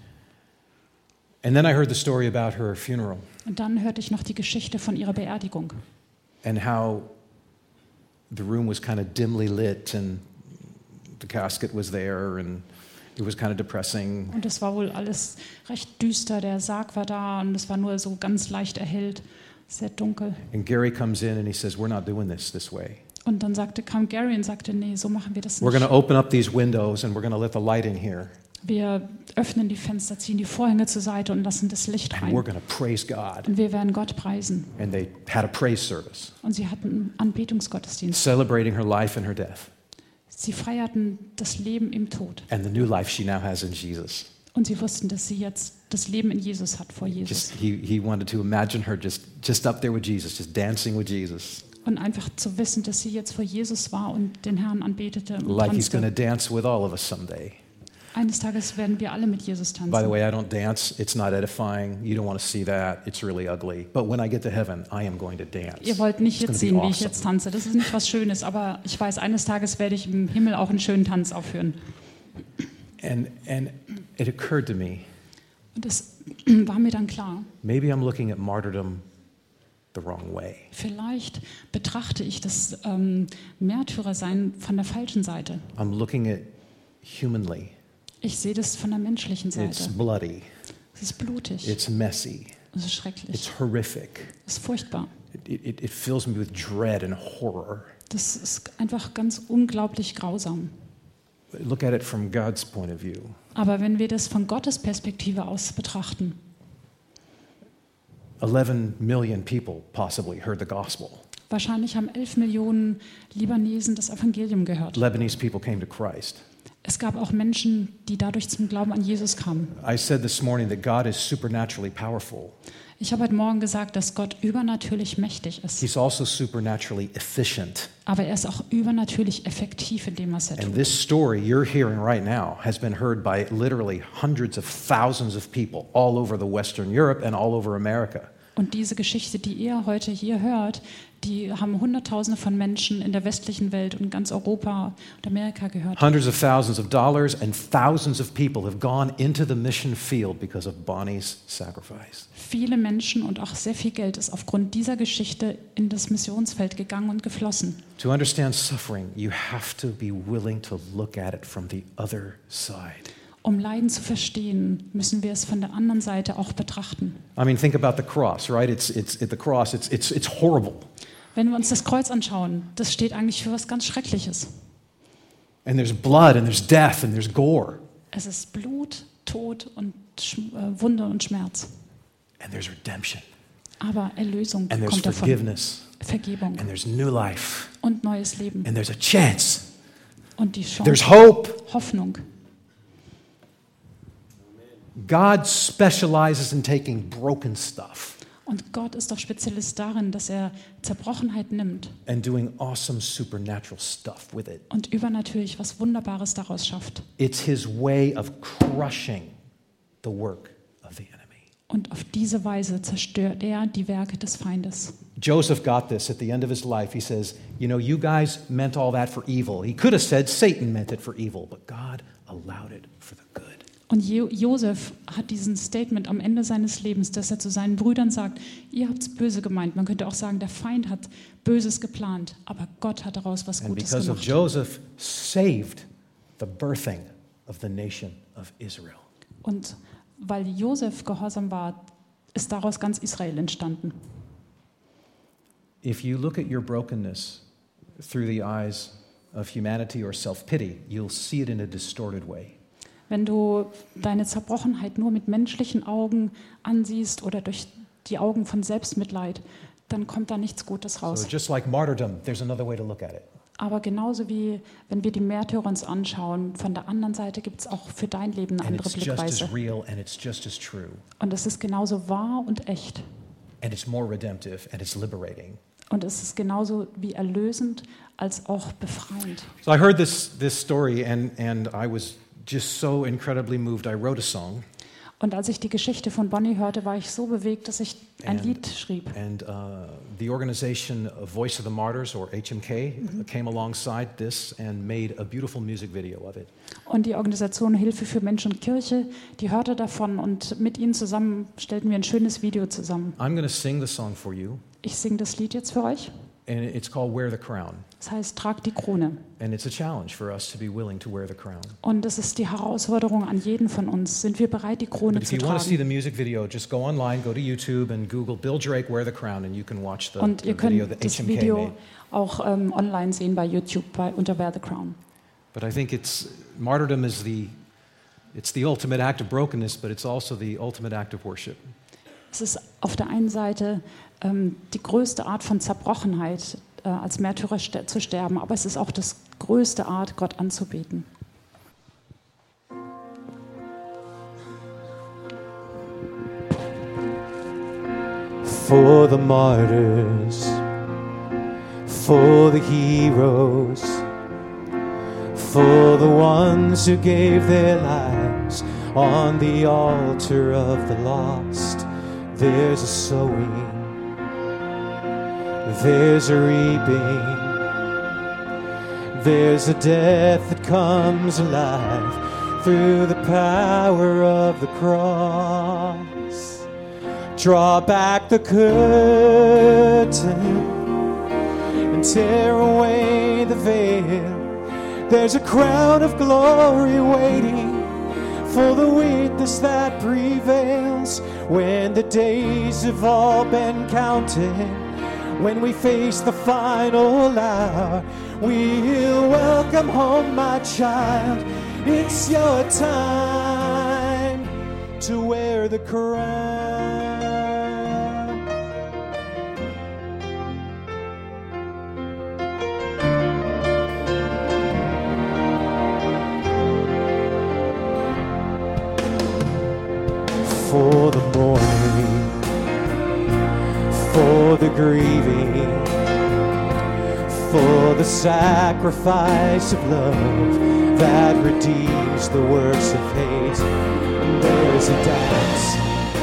And then I heard the story about her funeral Und dann hörte ich noch die Geschichte von ihrer Beerdigung and how the room was kind of dimly lit and the casket was there and it was kind of depressing. und es war wohl alles recht düster. Der Sarg war da und es war nur so ganz leicht erhellt, sehr dunkel. And Gary comes in and he says, "We're not doing this this way. Und dann sagte, kam Gary und sagte, nee, so machen wir das We're going to nicht. open up these windows and we're going to let the light in here Wir öffnen die Fenster, ziehen die Vorhänge zur Seite und lassen das Licht and we're rein. going to praise God." Und wir werden Gott preisen. And they had a praise service Und sie hatten einen Anbetungsgottesdienst. celebrating her life and her death Sie feierten das Leben im Tod. and the new life she now has in Jesus. Und sie wussten, dass sie jetzt das Leben in Jesus hat, vor Jesus. Just he he wanted to imagine her just just up there with Jesus, just dancing with Jesus. Und einfach zu wissen, dass sie jetzt vor Jesus war und den Herrn anbetete und Like he's going to tanzte. dance with all of us someday. Eines Tages werden wir alle mit Jesus tanzen. By the way, I don't dance. It's not edifying. You don't want to see that. It's really ugly. But when I get to heaven, I am going to dance. Ihr wollt nicht It's jetzt gonna sehen, be wie ich jetzt awesome. tanze. Das ist nicht was Schönes, aber ich weiß, eines Tages werde ich im Himmel auch einen schönen Tanz aufführen. And and it occurred to me, Und es war mir dann klar, maybe I'm looking at martyrdom the wrong way. vielleicht betrachte ich das ähm, Märtyrersein von der falschen Seite. I'm looking at humanly. Ich sehe das von der menschlichen It's Seite. bloody. Es ist blutig, It's messy. es ist schrecklich, It's horrific. es ist furchtbar. It, it, it fills me with dread and horror. Das ist einfach ganz unglaublich grausam. Look at it from God's point of view. Aber wenn wir das von Gottes Perspektive aus betrachten, eleven million people possibly heard the gospel. wahrscheinlich haben elf Millionen Libanesen das Evangelium gehört. Lebanese people came to Christ. Es gab auch Menschen, die dadurch zum Glauben an Jesus kamen. I said this morning that God is supernaturally powerful. Ich habe heute Morgen gesagt, dass Gott übernatürlich mächtig ist. He's also supernaturally efficient. Aber er ist auch übernatürlich effektiv in dem, was er And tut. this story you're hearing right now has been heard by literally hundreds of thousands of people all over the Western Europe and all over America. Und diese Geschichte, die ihr heute hier hört, die haben Hunderttausende von Menschen in der westlichen Welt und ganz Europa und Amerika gehört. Hundreds of thousands of dollars and thousands of people have gone into the mission field because of Bonnie's sacrifice. Viele Menschen und auch sehr viel Geld ist aufgrund dieser Geschichte in das Missionsfeld gegangen und geflossen. To understand suffering, you have to be willing to look at it from the other side. Um Leiden zu verstehen, müssen wir es von der anderen Seite auch betrachten. I mean, think about the cross, right? It's, it's, at the cross, it's, it's, it's horrible. Wenn wir uns das Kreuz anschauen, das steht eigentlich für was ganz Schreckliches. And there's blood and there's death and there's gore. Es ist Blut, Tod und Sch- äh, Wunde und Schmerz. And there's redemption. Aber Erlösung And there's kommt davon. forgiveness. Vergebung And there's new life. und neues Leben. And there's a chance. Und die Chance, There's hope. Hoffnung. God specializes in taking broken stuff Und Gott ist doch Spezialist darin, dass er Zerbrochenheit nimmt and doing awesome supernatural stuff with it. und übernatürlich was Wunderbares daraus schafft. It's his way of crushing the work of the enemy. Und auf diese Weise zerstört er die Werke des Feindes. Joseph got this at the end of his life. He says, you know, you guys meant all that for evil. He could have said Satan meant it for evil, but God allowed it for the good. Und Jo- Josef hat diesen Statement am Ende seines Lebens, dass er zu seinen Brüdern sagt, ihr habt es böse gemeint. Man könnte auch sagen, der Feind hat Böses geplant, aber Gott hat daraus was And Gutes because of gemacht. Joseph saved the birthing of the nation of Israel. Und weil Josef gehorsam war, ist daraus ganz Israel entstanden. If you look at your brokenness through the eyes of humanity or self-pity, you'll see it in a distorted way. Wenn du deine Zerbrochenheit nur mit menschlichen Augen ansiehst oder durch die Augen von Selbstmitleid, dann kommt da nichts Gutes So raus. just like martyrdom, there's another way to look at it. Aber genauso wie wenn wir die Märtyrer uns anschauen, von der anderen Seite gibt es auch für dein Leben eine And andere it's just Blickweise. as real and it's just as true. Und es ist genauso wahr und echt. And it's more redemptive and it's liberating. Und es ist genauso wie erlösend als auch befreiend. So I heard this, this story and, and I was just so incredibly moved. I wrote a song. Und als ich die Geschichte von Bonnie hörte, war ich so bewegt, dass ich ein And- Lied schrieb. And uh, the organization Voice of the Martyrs, or H M K, came alongside this and made a beautiful music video of it. Und die Organisation Hilfe für Mensch und Kirche, die hörte davon und mit ihnen zusammen stellten wir ein schönes Video zusammen. I'm going to sing the song for you, Ich singe das Lied jetzt für euch. and it's called Wear the Crown. Das heißt, trag die Krone. And it's a challenge for us to be willing to wear the crown. Und es ist die Herausforderung an jeden von uns. Sind wir bereit, die Krone But if zu you want to see tragen? the music video, just go online, go to YouTube, and Google Bill Drake, Wear the Crown, and you can watch the, Und the ihr video könnt that das H M K Video made. auch ähm, online sehen bei YouTube bei, unter Wear the Crown. But I think it's martyrdom is the it's the ultimate act of brokenness, but it's also the ultimate act of worship. Es ist auf der einen Seite ähm, die größte Art von Zerbrochenheit, äh, als Märtyrer ste- zu sterben, aber es ist auch das größte Art, Gott anzubeten. For the martyrs, for the heroes, for the ones who gave their lives on the altar of the lost, there's a sowing, there's a reaping, there's a death that comes alive through the power of the cross. Draw back the curtain and tear away the veil. There's a crown of glory waiting for the witness that prevails. When the days have all been counted, when we face the final hour, we'll welcome home, my child. It's your time to wear the crown. For the mourning, for the grieving, for the sacrifice of love that redeems the works of hate. There's a dance,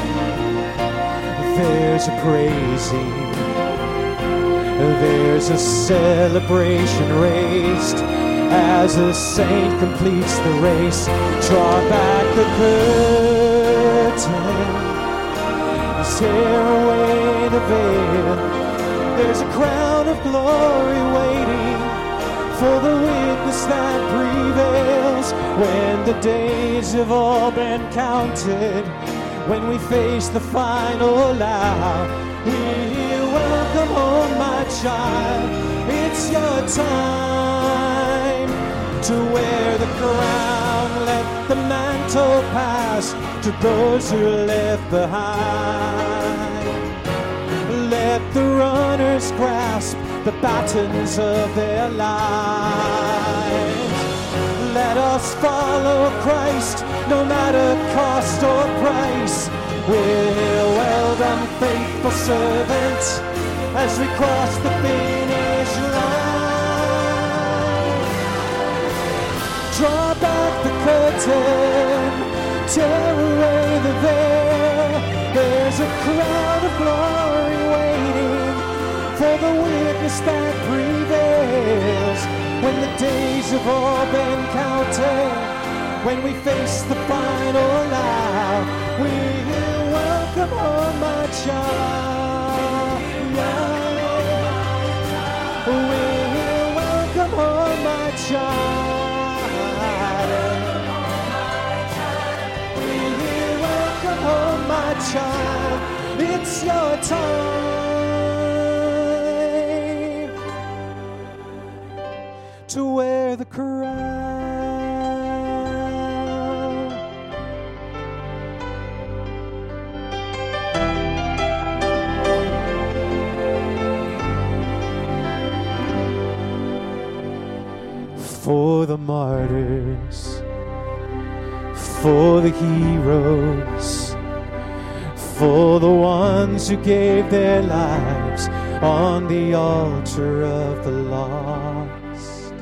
there's a praising, there's a celebration raised as a saint completes the race. Draw back the curtain, tear away the veil. There's a crown of glory waiting for the witness that prevails. When the days have all been counted, when we face the final hour, we welcome home, my child. It's your time to wear the crown. Let the mantle pass to those who are left behind. Let the runners grasp the batons of their lives. Let us follow Christ, no matter cost or price. We're well done, faithful servants, as we cross the finish line. Draw back the curtain, tear away the veil. There's a crown of glory waiting for the witness that prevails. When the days have all been counted, when we face the final hour, we will welcome home, my child. We will welcome home, my child. We will welcome home, my child. It's your time to wear the crown. for the martyrs, for the heroes, for the ones who gave their lives on the altar of the lost.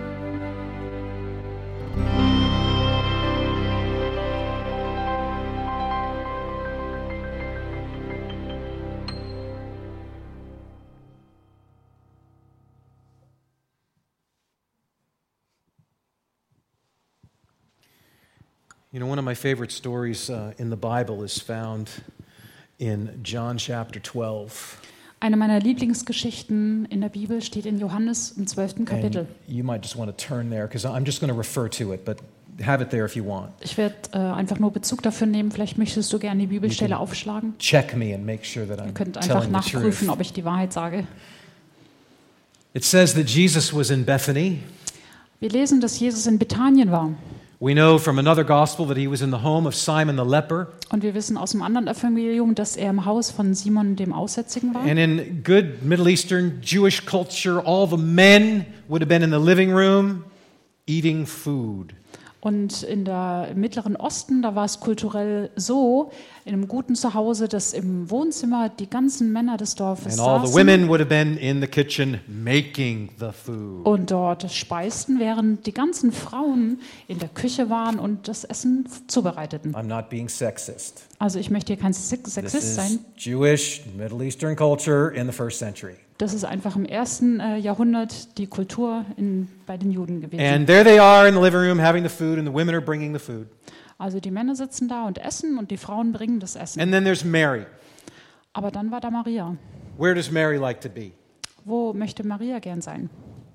You know, one of my favorite stories uh, in the Bible is found in John chapter twelve. Eine meiner Lieblingsgeschichten in der Bibel steht in Johannes im zwölften Kapitel. And you might just want to turn there because I'm just going to refer to it, but have it there if you want. Ich werde äh, einfach nur Bezug dafür nehmen. Vielleicht möchtest du gerne die Bibelstelle can aufschlagen. Check me and make sure that Ihr I'm könnt einfach telling the truth. nachprüfen, ob ich die Wahrheit sage. It says that Jesus was in Bethany. Wir lesen, dass Jesus in Bethanien war. We know from another gospel that he was in the home of Simon the leper. Und wir wissen aus dem anderen Evangelium, dass er im Haus von Simon dem Aussätzigen war. And in good Middle Eastern Jewish culture, all the men would have been in the living room eating food. Und in der im Mittleren Osten, da war es kulturell so, in einem guten Zuhause, dass im Wohnzimmer die ganzen Männer des Dorfes And all the saßen women would have been in the kitchen making the food. und dort speisten, während die ganzen Frauen in der Küche waren und das Essen zubereiteten. I'm not being sexist. Also ich möchte hier kein Sex- This Sexist is sein. Jewish Middle Eastern culture in the first century. Das ist einfach im ersten äh, Jahrhundert die Kultur in, bei den Juden gewesen. And there they are in the living room having the food, and the women are bringing the food. Also die Männer sitzen da und essen und die Frauen bringen das Essen. And then there's Mary. Aber dann war da Maria. Where does Mary like to be? Wo möchte Maria gern sein?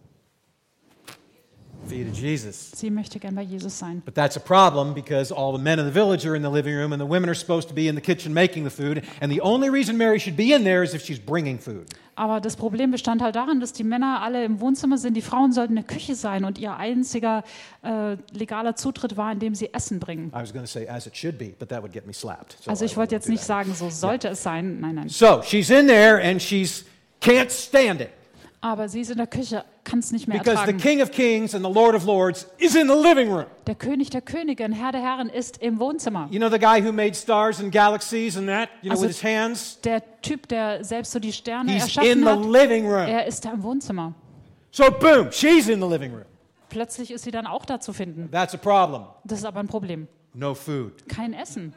Feet of Jesus. Sie möchte gern bei Jesus sein. But that's a problem because all the men in the village are in the living room and the women are supposed to be in the kitchen making the food. And the only reason Mary should be in there is if she's bringing food. Aber das Problem bestand halt darin, dass die Männer alle im Wohnzimmer sind, die Frauen sollten in der Küche sein und ihr einziger äh, legaler Zutritt war, indem sie Essen bringen. I was going to say as it should be, but that would get me slapped. So Also I ich wollte won't jetzt do nicht that. sagen, so sollte es sein. Nein, nein. So she's in there and she's can't stand it Aber sie ist in der Küche, kann es nicht mehr because the ertragen. King of Kings and the Lord of Lords is in the living room. Der König der Könige und Herr der Herren ist im Wohnzimmer. You know the guy who made stars and galaxies and that, you know, Also with his hands? Der Typ, der selbst so die Sterne He's in erschaffen the hat, living room. er ist da im Wohnzimmer. So boom, she's in the living room. Plötzlich ist sie dann auch da zu finden. That's a problem. Das ist aber ein Problem. No food. Kein Essen.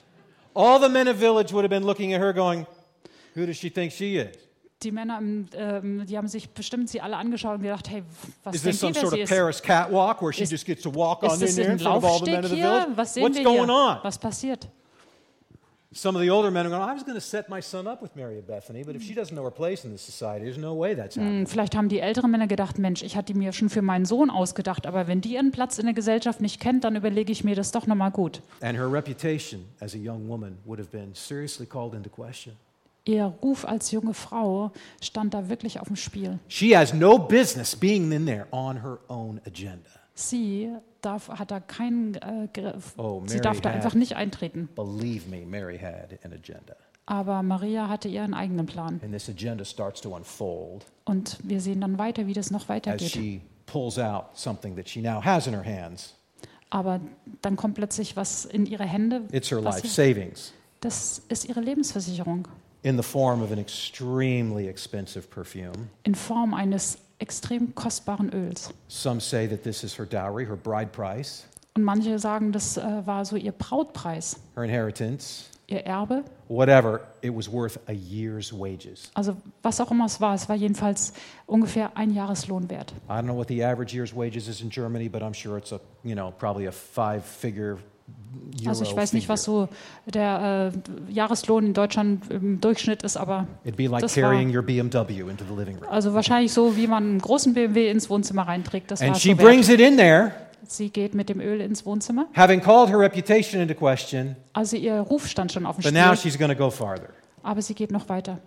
All the men of village would have been looking at her going, who does she think she is? Die Männer, im, ähm, die haben sich bestimmt sie alle angeschaut und gedacht, hey, was Is this denkt some ihr, wer sort sie of ist? Paris catwalk where she Ist- just gets to walk on Ist in das there in ein front of all the men Laufsteg of the hier? village? Was sehen What's wir going hier? on? Was passiert? Some of the older men are going, I was going to set my son up with Mary of Bethany, but if she doesn't know her place in this society, there's no way that's happening. Hm, Vielleicht haben die älteren Männer gedacht, Mensch, ich hatte die mir schon für meinen Sohn ausgedacht, aber wenn die ihren Platz in der Gesellschaft nicht kennt, dann überlege ich mir das doch nochmal gut. And her reputation as a young woman would have been seriously called into question. Ihr Ruf als junge Frau stand da wirklich auf dem Spiel. She has no business being in there on her own agenda. Sie darf, hat da keinen, äh, Griff. Oh, Sie Mary darf da had- einfach nicht eintreten. Believe me, Mary had an agenda. Aber Maria hatte ihren eigenen Plan. And this agenda starts to unfold Und wir sehen dann weiter, wie das noch as weitergeht. she pulls out something that she now has in her hands. Aber dann kommt plötzlich was in ihre Hände. It's her was life sie- savings Das ist ihre Lebensversicherung in the form of an extremely expensive perfume. in Form eines extrem kostbaren Öls. Some say that this is her dowry, her bride price, Und manche sagen, das äh, war so ihr Brautpreis, her inheritance, ihr Erbe. whatever. It was worth a year's wages. Also was auch immer es war, es war jedenfalls ungefähr ein Jahreslohn wert. I don't know what the average year's wages is in Germany, but I'm sure it's a, you know, probably a five-figure Euro Also ich weiß nicht, figure. was so der äh, Jahreslohn in Deutschland im Durchschnitt ist, aber It'd be like das carrying war your B M W into the living room. also wahrscheinlich so, wie man einen großen B M W ins Wohnzimmer reinträgt. Das war And es she so brings wert. it in there, Sie geht mit dem Öl ins Wohnzimmer. having called her reputation into question, Also ihr Ruf stand schon auf dem but now Spiel, she's going to go farther. aber sie geht noch weiter.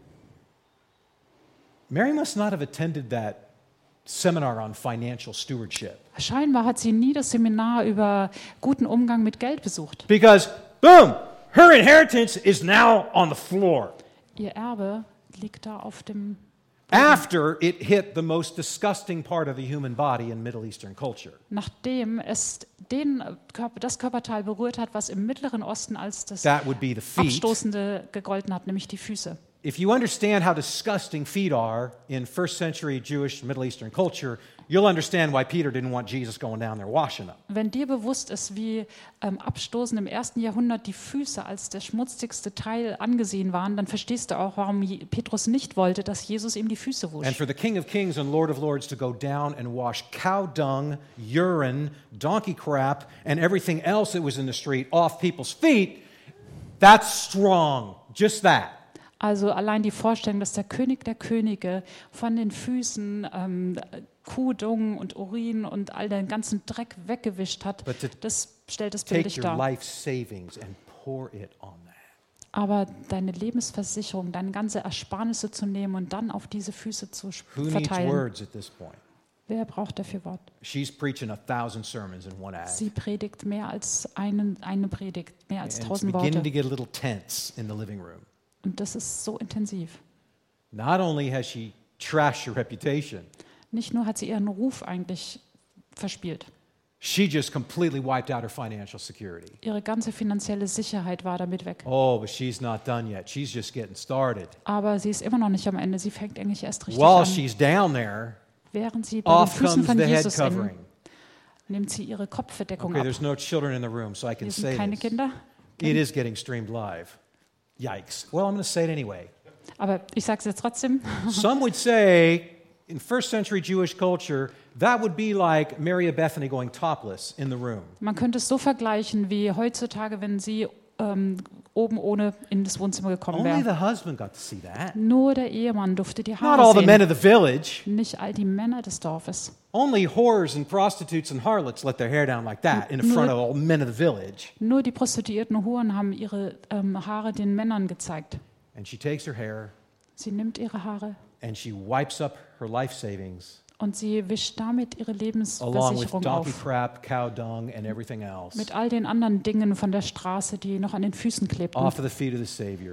Mary must not have attended that seminar on financial stewardship Scheinbar hat sie nie das Seminar über guten Umgang mit Geld besucht. because, boom, her inheritance is now on the floor. Ihr Erbe liegt da auf dem after it hit the most disgusting part of the human body in Middle Eastern culture. Nachdem es den Körper, das Körperteil berührt hat, was im Mittleren Osten als das That would be the feet. Abstoßende gegolten hat, nämlich die Füße. If you understand how disgusting feet are in first century Jewish Middle Eastern culture, you'll understand why Peter didn't want Jesus going down there washing them. Wenn dir bewusst ist, wie ähm, abstoßend im ersten Jahrhundert die Füße als der schmutzigste Teil angesehen waren, dann verstehst du auch, warum Je- Petrus nicht wollte, dass Jesus ihm die Füße And wusch. for the King of Kings and Lord of Lords to go down and wash cow dung, urine, donkey crap, and everything else that was in the street off people's feet, that's strong. Just that. Also allein die Vorstellung, dass der König der Könige von den Füßen ähm, Kuhdung und Urin und all den ganzen Dreck weggewischt hat, But to das stellt es Take bildlich your dar. life savings and pour it on that. Aber deine Lebensversicherung, deine ganze Ersparnisse zu nehmen und dann auf diese Füße zu sp- Who needs verteilen. words at this point? Wer braucht dafür Wort? She's preaching a thousand sermons in one act. Sie predigt mehr als einen, eine Predigt, mehr als And it's tausend beginning to Worte. get a little tense in the living room. Und das ist so intensiv. Not only has she trashed her reputation, Nicht nur hat sie ihren Ruf eigentlich verspielt. she just completely wiped out her financial security. Ihre ganze finanzielle Sicherheit war damit weg. Oh, but she's not done yet. She's just getting started. Aber sie ist immer noch nicht am Ende. Sie fängt eigentlich erst richtig While an. she's down there, Während sie bei den off Füßen comes von the head Jesus hängt, covering. nimmt sie ihre Kopfverdeckung Okay, ab. there's no children in the room, so I can Hier sind say keine this. Kinder. It is getting streamed live. Yikes. Well, I'm going to say it anyway. Aber ich sage es jetzt trotzdem. Some would say, in first century Jewish culture, that would be like Mary of Bethany going topless in the room. Man könnte es so vergleichen wie heutzutage, wenn sie ähm, oben ohne in das Wohnzimmer gekommen Only wäre. the husband got to see that. Nur der Ehemann durfte die Not all Haare the men sehen. of the village. Nicht all die Männer des Dorfes. Only whores and prostitutes and harlots let their hair down like that in front of all men of the village. Nur die Prostituierten Huren haben ihre ähm, Haare den Männern gezeigt. And she takes her hair Sie nimmt ihre Haare and she wipes up her life savings und sie wischt damit ihre along with Lebensversicherung donkey auf. crap, cow dung, and everything else Mit all den anderen Dingen von der Straße, die noch an den Füßen klebten. off of the feet of the Savior.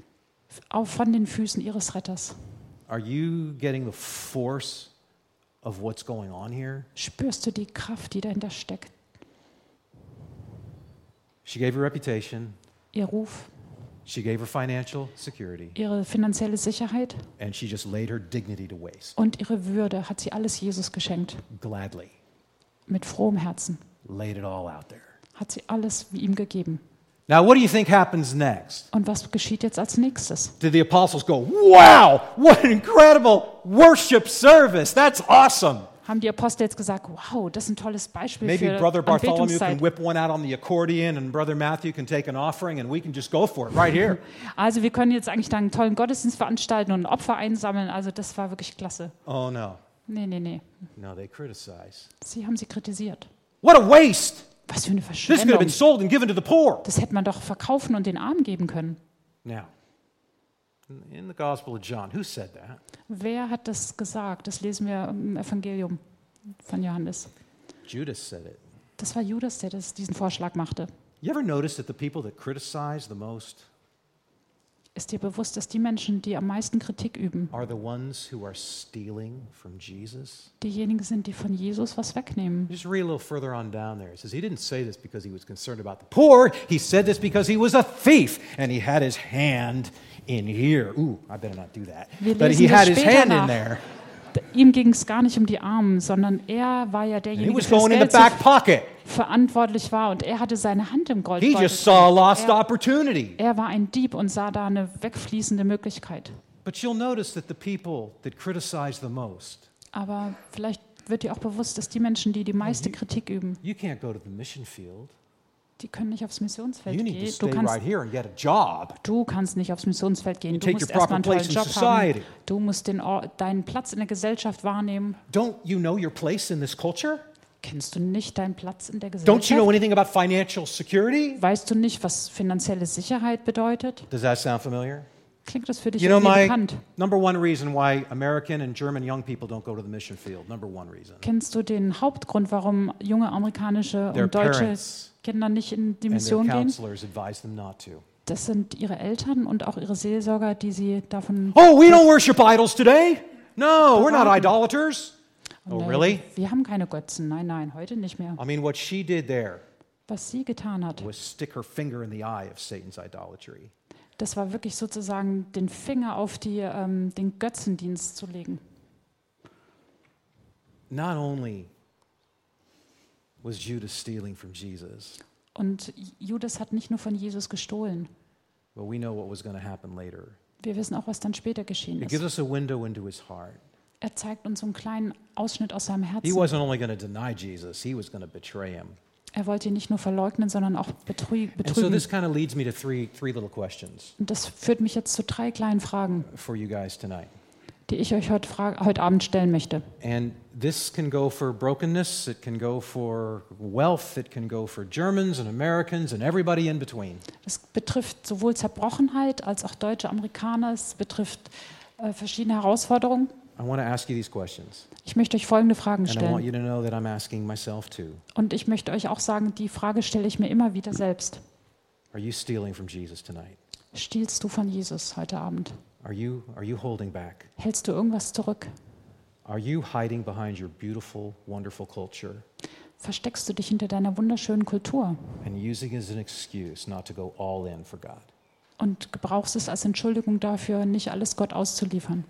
Auch von den Füßen ihres Retters. Are you getting the force of what's going on here? Spürst du die Kraft, die dahinter steckt? She gave her reputation, Ihr Ruf, she gave her financial security, ihre finanzielle Sicherheit and she just laid her dignity to waste und ihre Würde hat sie alles Jesus geschenkt. gladly. Mit frohem Herzen Laid it all out there. hat sie alles ihm gegeben. Now, what do you think happens next? Und was geschieht jetzt als nächstes? Did the apostles go, wow, what an incredible worship service? That's awesome. Haben die Apostel jetzt gesagt, wow, das ist ein tolles Beispiel Maybe für Brother Bartholomew Anbetungszeit. can whip one out on the accordion and Brother Matthew can take an offering and we can just go for it right here. Also wir können jetzt eigentlich da einen tollen Gottesdienst veranstalten und Opfer einsammeln. Also das war wirklich klasse. Oh, no. Nee, nee, nee. No, they criticize. Sie haben sie kritisiert. What a waste. Was für eine This could have been Verschwendung. sold and given to the poor. Das hätte man doch verkaufen und den Armen geben können. Now, in the Gospel of John, who said that? Wer hat das gesagt? Das lesen wir im Evangelium von Johannes. Judas said it. Das war Judas, der das, diesen Vorschlag machte. You ever notice that the people that criticize the most Ist dir bewusst, dass die Menschen, die am meisten Kritik üben, are the ones who are stealing from Jesus? diejenigen sind, die von Jesus was wegnehmen? Just read a little further on down there. It says he didn't say this because he was concerned about the poor. He said this because he was a thief and he had his hand in here. Ooh, I better not do that. Wir But lesen he das had his später hand in nach. there. Ihm ging es gar nicht um die Armen, sondern er war ja And he derjenige, was der für das going in the Geld zu back pocket. verantwortlich war und er hatte seine Hand im He Goldbeutel. just saw a lost Er, opportunity. er war ein Dieb und sah da eine wegfließende Möglichkeit. But you'll notice that the people that criticize the most, Aber vielleicht wird dir auch bewusst, dass die Menschen, die die meiste Kritik üben, you can't go to the mission field. die können nicht aufs Missionsfeld You need to gehen. stay Du kannst, right here and get a job. du kannst nicht aufs Missionsfeld You gehen. Du take musst your proper erstmal einen tollen place in Job society. haben. Du musst den Ort, deinen Platz in der Gesellschaft wahrnehmen. Don't you know your place in this culture? Kennst du nicht deinen Platz in der Don't you know Gesellschaft? anything about financial security? Weißt du nicht, was finanzielle Sicherheit bedeutet? Does that sound familiar? Klingt das für dich You know, irgendwie my bekannt? number one reason why American and German young people don't go to the mission field, number one reason. Kennst du den Hauptgrund, warum junge amerikanische Their und deutsche parents Kinder nicht in die and their Mission gehen? counselors advise them not to. Das sind ihre Eltern und auch ihre Seelsorger, die sie davon... Oh, we don't worship idols today. No, we're not beraten. idolaters. Und, Oh, äh, really? Wir haben keine Götzen. Nein, nein, heute nicht mehr. I mean, what she did there Was sie getan hat, was stick her finger in the eye of Satan's idolatry. das war wirklich sozusagen den Finger auf die, ähm, den Götzendienst zu legen. Not only was Judas stealing from Jesus, Und Judas hat nicht nur von Jesus gestohlen. but we know what was going to happen later. Wir wissen auch, was dann später geschehen It gives ist. us a window into his heart. Er zeigt uns so einen kleinen Ausschnitt aus seinem He Herzen. wasn't only going to deny Jesus, he was going to betray him. Er wollte ihn nicht nur verleugnen, sondern auch betrü And so betrügen. this kind of leads me to three, three little questions Und das führt mich jetzt zu drei kleinen Fragen, for you guys tonight. die ich euch heute, Fra- heute Abend stellen möchte. And this can go for brokenness, it can go for wealth, it can go for Germans and Americans and everybody in between. Das betrifft sowohl Zerbrochenheit als auch deutsche Amerikaner. Es betrifft äh, verschiedene Herausforderungen. I want to ask you these questions, Ich möchte euch folgende Fragen and I want stellen. you to know that I'm asking myself too. Und ich möchte euch auch sagen, die Frage stelle ich mir immer wieder selbst. Are you stealing from Jesus tonight? Stiehlst du von Jesus heute Abend? Are you, are you holding back? Hältst du irgendwas zurück? Are you hiding behind your beautiful, wonderful culture Versteckst du dich hinter deiner wunderschönen Kultur and using it as an excuse not to go all in for God? und gebrauchst es als Entschuldigung dafür, nicht alles Gott auszuliefern?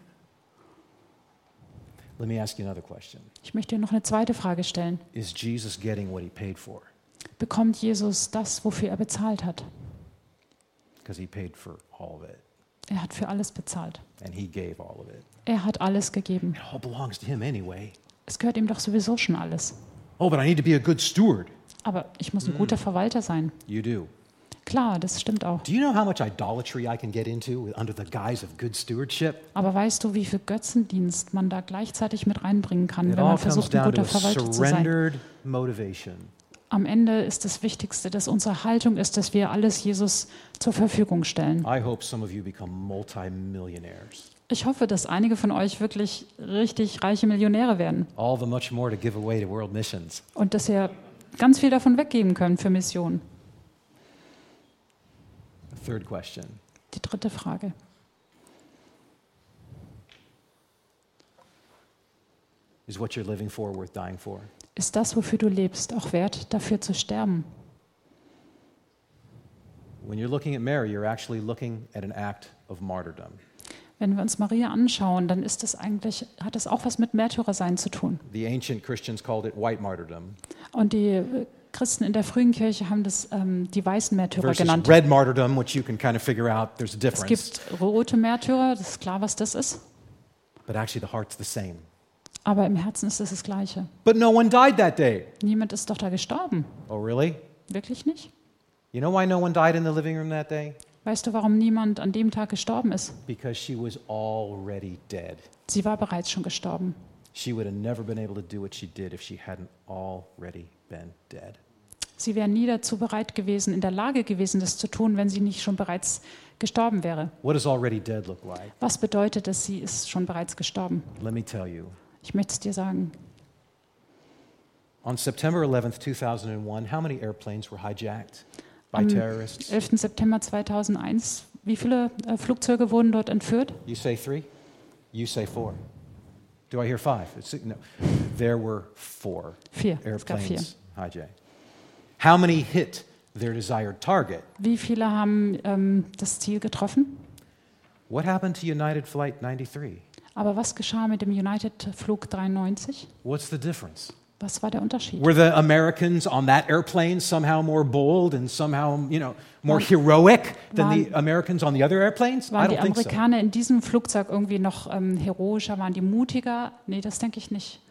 Let me ask you another question. Ich möchte dir noch eine zweite Frage stellen. Is Jesus getting what he paid for? Bekommt Jesus das, wofür er bezahlt hat? Because he paid for all of it, Er hat für alles bezahlt. and he gave all of it. Er hat alles gegeben. It all belongs to him anyway. Es gehört ihm doch sowieso schon alles. Oh, but I need to be a good steward. Aber ich muss ein guter Verwalter sein. You do. Klar, das stimmt auch. Do you know how much idolatry I can get into under the guise of good stewardship? Aber weißt du, wie viel Götzendienst man da gleichzeitig mit reinbringen kann, It wenn all man comes versucht, ein down to guter a Verwalter zu sein? surrendered motivation. Am Ende ist das Wichtigste, dass unsere Haltung ist, dass wir alles Jesus zur Verfügung stellen. I hope some of you become multimillionaires. Ich hoffe, dass einige von euch wirklich richtig reiche Millionäre werden All the much more to give away to world missions. und dass ihr ganz viel davon weggeben könnt für Missionen. Third question. Die dritte Frage. Is what you're living for worth dying for? Ist das, wofür du lebst, auch wert, dafür zu sterben? When you're looking at Mary, you're actually looking at an act of martyrdom. Wenn wir uns Maria anschauen, dann ist das eigentlich, hat es auch was mit Märtyrersein zu tun. The ancient Christians called it white martyrdom Und die äh, Christen in der frühen Kirche haben das ähm, die weißen Märtyrer versus genannt. red martyrdom, which you can kind of figure out there's a Es difference. gibt rote Märtyrer, das ist klar, was das ist. But actually the heart's the same. Aber im Herzen ist es das Gleiche. But no one died that day. Niemand ist doch da gestorben. Oh, really? Wirklich nicht? You know why no one died in the living room that day? Weißt du, warum niemand an dem Tag gestorben ist? Because she was already dead. Sie war bereits schon gestorben. She would have never been able to do what she did if she hadn't already been dead. Sie wäre nie dazu bereit gewesen, in der Lage gewesen, das zu tun, wenn sie nicht schon bereits gestorben wäre. What does already dead look like? Was bedeutet das, sie ist schon bereits gestorben? Let me tell you. Ich möchte es dir sagen. On September eleventh, two thousand one, how many airplanes were hijacked by Am terrorists? elften September zweitausendeins, wie viele äh, Flugzeuge wurden dort entführt? You say three? You say four. Do I hear five? It's, no. There were four Vier. Es gab vier. airplanes hijacked. How many hit their desired target? Wie viele haben ähm, das Ziel getroffen? What happened to United Flight ninety-three? Aber was geschah mit dem United-Flug dreiundneunzig? What's the difference? Was war der Unterschied? Were the Americans on that airplane somehow more bold and somehow, you know, more heroic than the Americans on the other airplanes? I Waren die don't think so. Amerikaner in diesem Flugzeug irgendwie noch ähm, heroischer? Waren die mutiger? Nee, das denke ich nicht.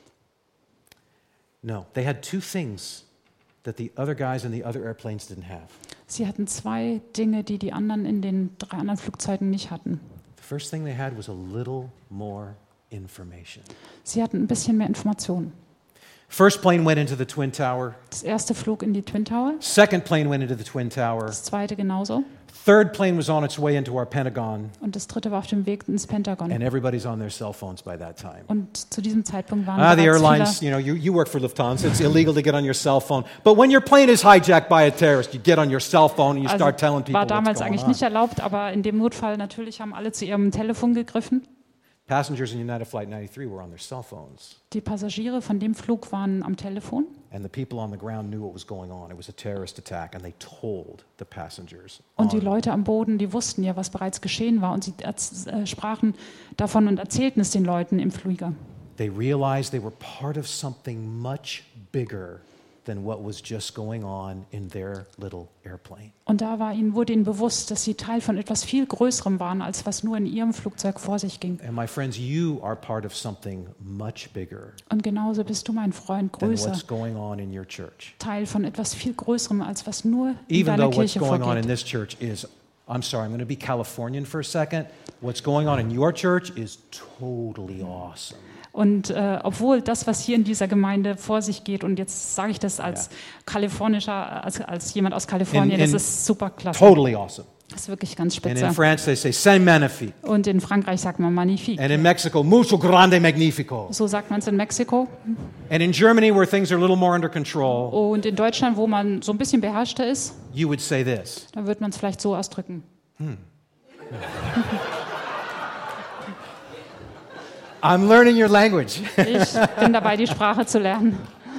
No, they had two things that the other guys in the other airplanes didn't have. Sie hatten zwei Dinge, die die anderen in den drei anderen Flugzeugen nicht hatten. The first thing they had was a little more information. Sie hatten ein bisschen mehr Informationen. First plane went into the Twin Tower. Das erste flog in die Twin Tower, Second plane went into the Twin Tower. das zweite genauso Third plane was on its way into our Pentagon. und das dritte war auf dem Weg ins Pentagon. And everybody's on their cell phones by that time. Und zu diesem Zeitpunkt waren Ah, the bereits airlines, viele, you know, you, you work for Lufthansa. It's illegal to get on your cell phone. But when your plane is hijacked by a terrorist, you get on your cell phone and you also start telling people war what's damals going eigentlich on. nicht erlaubt, aber in dem Notfall natürlich haben alle zu ihrem Telefon gegriffen. Passengers in United Flight ninety-three were on their cell phones, Die Passagiere von dem Flug waren am Telefon and the people on the ground knew what was going on. It was a terrorist attack, and they told the passengers. und die on- Leute am Boden, die wussten ja, was bereits geschehen war und sie erz- äh, sprachen davon und erzählten es den Leuten im Flieger. They realized they were part of something much bigger than what was just going on in their little airplane. Und da war ihnen, wurde ihnen bewusst, dass sie Teil von etwas viel Größerem waren, als was nur in ihrem Flugzeug vor sich ging. And my friends, you are part of something much bigger Und genauso bist du, mein Freund, than größer. what's going on in your church. Teil von etwas viel Größerem, als was nur in Even deiner though what's Kirche going on in vorgeht. this church is, I'm sorry, I'm going to be Californian for a second. What's going on in your church is totally awesome. Und äh, obwohl das, was hier in dieser Gemeinde vor sich geht, und jetzt sage ich das als kalifornischer, als, als jemand aus Kalifornien, In- in- das ist super klasse. Totally awesome. Das ist wirklich ganz And in spitze. France, they say, c'est magnifique. Und in Frankreich sagt man magnifique. And in Mexico, mucho grande magnifico. So sagt man es in Mexiko. And in Germany, where things are a little more under control, Und in Deutschland, wo man so ein bisschen beherrschter ist, you would say this. da wird man es vielleicht so ausdrücken. I'm learning your language. Ich bin dabei, die Sprache zu lernen.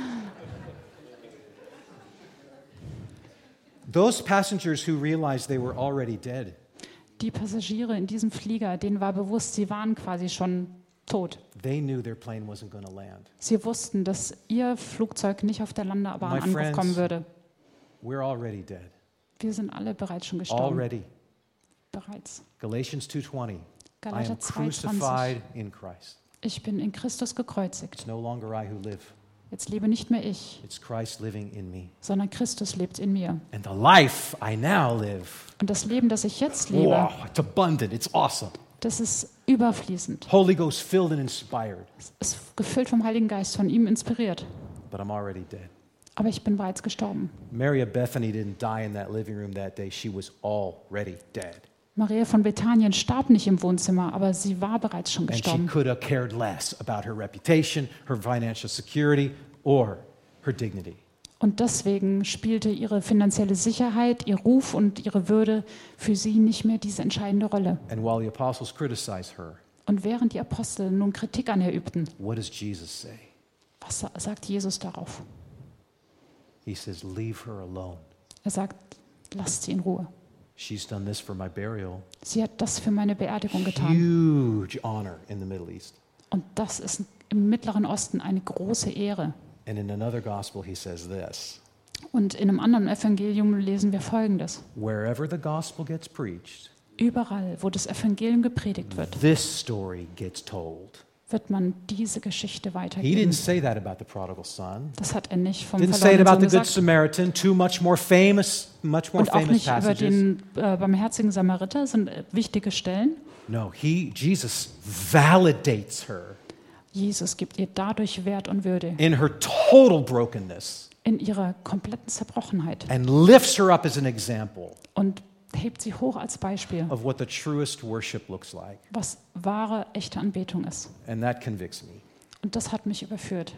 Those passengers who realized they were already dead, Die Passagiere in diesem Flieger, denen war bewusst, sie waren quasi schon tot. they knew their plane wasn't going to land. Sie wussten, dass ihr Flugzeug nicht auf der Landebahn My friends, ankommen würde. We're already dead. Wir sind alle bereits schon gestorben. Already. Bereits. Galatians two twenty. I Galater am zwei zwanzig. crucified in Christ. Ich bin in Christus gekreuzigt. It's no longer I who live. Jetzt lebe nicht mehr ich, It's Christ living in me. sondern Christus lebt in mir. And the life I now live, Und das Leben, das ich jetzt lebe, wow, it's abundant. It's awesome. das ist überfließend. Holy Ghost filled and inspired. Es ist gefüllt vom Heiligen Geist, von ihm inspiriert. But I'm already dead. Aber ich bin bereits gestorben. Mary of Bethany didn't die in that living room that day. She was already dead. Maria von Bethanien starb nicht im Wohnzimmer, aber sie war bereits schon And she gestorben. could have cared less about her reputation, her financial security, or her dignity. Und deswegen spielte ihre finanzielle Sicherheit, ihr Ruf und ihre Würde für sie nicht mehr diese entscheidende Rolle. And while the apostles criticized her, Und während die Apostel nun Kritik an ihr übten, what does Jesus say? was sa- sagt Jesus darauf? He says, leave her alone. Er sagt, lasst sie in Ruhe. She's done this for my burial. Sie hat das für meine Beerdigung getan. Huge honor in the Middle East. Und das ist im Mittleren Osten eine große Ehre. And in another gospel, he says this: Und in einem anderen Evangelium lesen wir Folgendes. wherever the gospel gets preached, Überall, wo das Evangelium gepredigt wird, this story gets told. wird man diese Geschichte He weitergeben. didn't say that about the prodigal son. Das hat er nicht vom Didn't say it verlorenen about Sohn the Good gesagt. Samaritan. Two much more famous, much more Und auch famous nicht über passages. den äh, barmherzigen Samariter, das sind äh, wichtige Stellen. No, he Jesus validates her Jesus gibt ihr dadurch Wert und Würde in her total brokenness in ihrer kompletten Zerbrochenheit and lifts her up as an example und hebt sie hoch als Beispiel, of what the truest worship looks like. was wahre, echte Anbetung ist. And that convicts me. Und das hat mich überführt.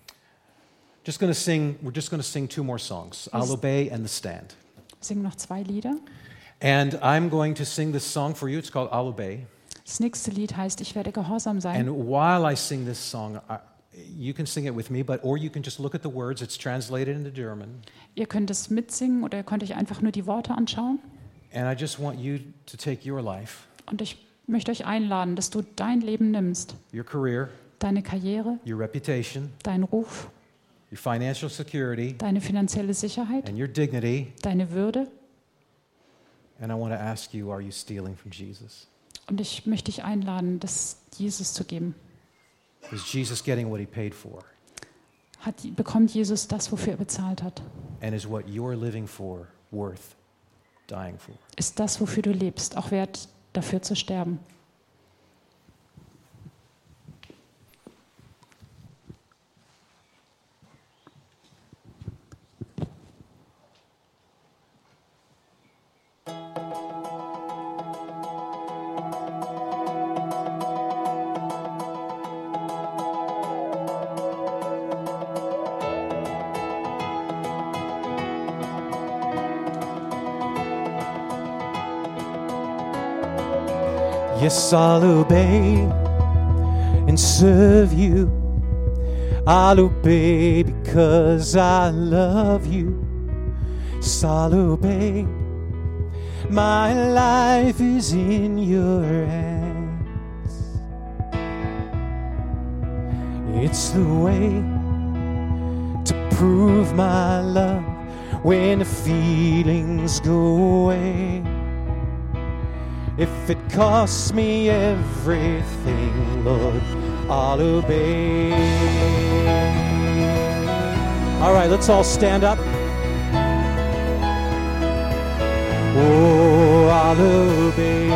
Just going to sing, we're just going to sing two more songs, I'll Obey and The Stand. Wir singen noch zwei Lieder. And I'm going to sing this song for you. It's called I'll Obey. Das nächste Lied heißt, ich werde gehorsam sein. And while I sing this song, I, you can sing it with me, but or you can just look at the words. It's translated into German. Ihr könnt es mitsingen oder ihr könnt euch einfach nur die Worte anschauen. And I just want you to take your life, Und ich möchte euch einladen, dass du dein Leben nimmst, your career, deine Karriere, your reputation, deinen Ruf, your financial security, deine finanzielle Sicherheit, and your dignity. deine Würde. And I want to ask you, are you stealing from Jesus? Und ich möchte dich einladen, das Jesus zu geben. Is Jesus getting what he paid for? Hat, bekommt Jesus das, wofür er bezahlt hat? And is what you're living for worth dying for? Ist das, wofür du lebst, auch wert, dafür zu sterben? Yes, I'll obey and serve you. I'll obey because I love you. So I'll obey. My life is in your hands. It's the way to prove my love when the feelings go away. If it costs me everything, Lord, I'll obey. All right, let's all stand up. Oh, I'll obey.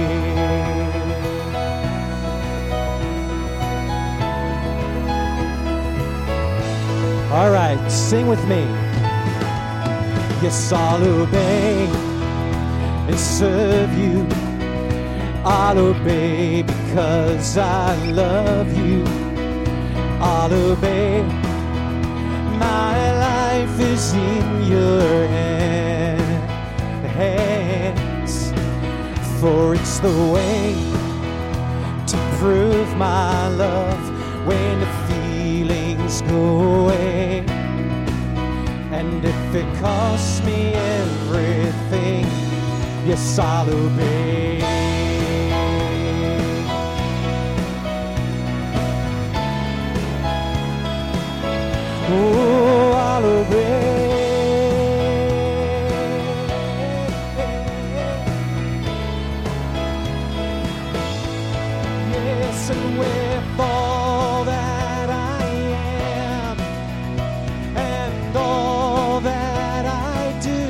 All right, sing with me. Yes, I'll obey and serve you. I'll obey because I love you. I'll obey. My life is in your hands, for it's the way to prove my love when the feelings go away. And if it costs me everything, yes, I'll obey. Oh, I'll obey. Yes, and with all that I am and all that I do,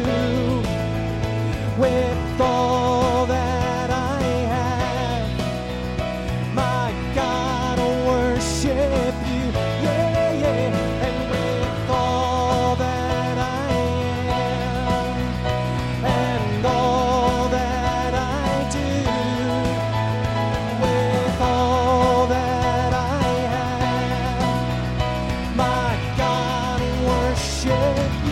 with all that I have, my God, I'll worship you. Yeah, yeah. And with all that I am and all that I do, with all that I have, my God, I'll worship you.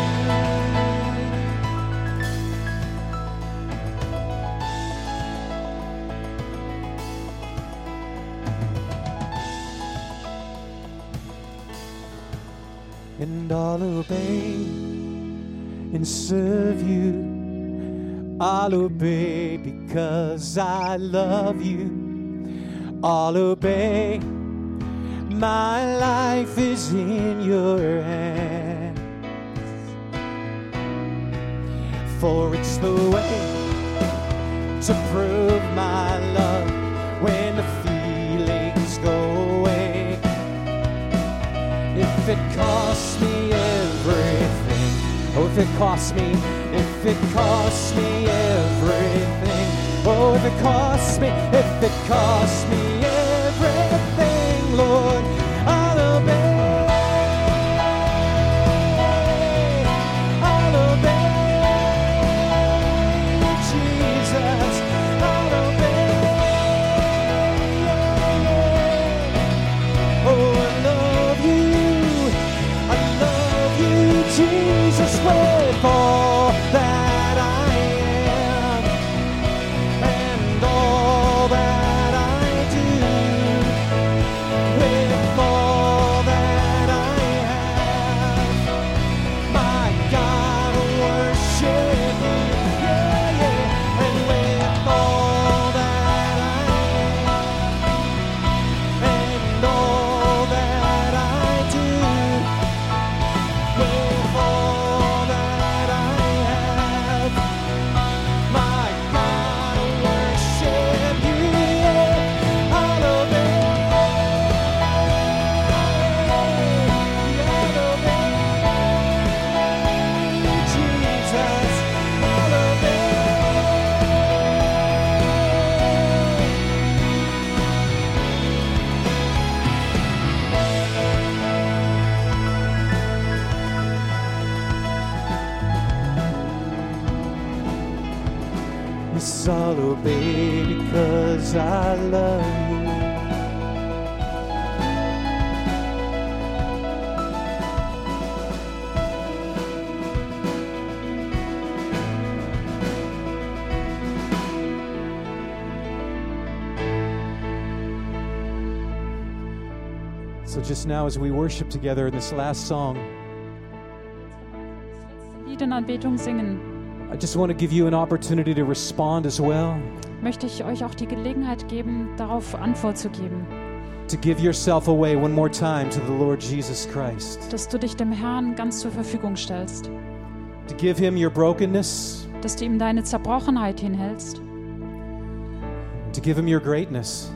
And I'll obey and serve you. I'll obey because I love you. I'll obey. My life is in your hands, for it's the way to prove my love when the feelings go away. If it costs me everything, oh, if it costs me, if it costs me everything, oh, if it costs me, if it costs me everything, Lord, I'll obey. I'll obey, Jesus, I'll obey. Oh, I love you. I love you, Jesus, with all that I am and all that I do, with all that I have, my God, I'll worship you, yeah, yeah, and with all that I am and all that I do, with all that I have, my God, I'll worship you. I'll obey. I'll obey. Jesus, I'll obey. Yes, I'll obey because I love you. So just now as we worship together in this last song, Lied in Anbetung singen, I just want to give you an opportunity to respond as well, möchte ich euch auch die Gelegenheit geben, darauf Antwort zu geben, to give yourself away one more time to the Lord Jesus Christ, dass du dich dem Herrn ganz zur Verfügung stellst, to give him your brokenness, dass du ihm deine Zerbrochenheit hinhältst, to give him your greatness.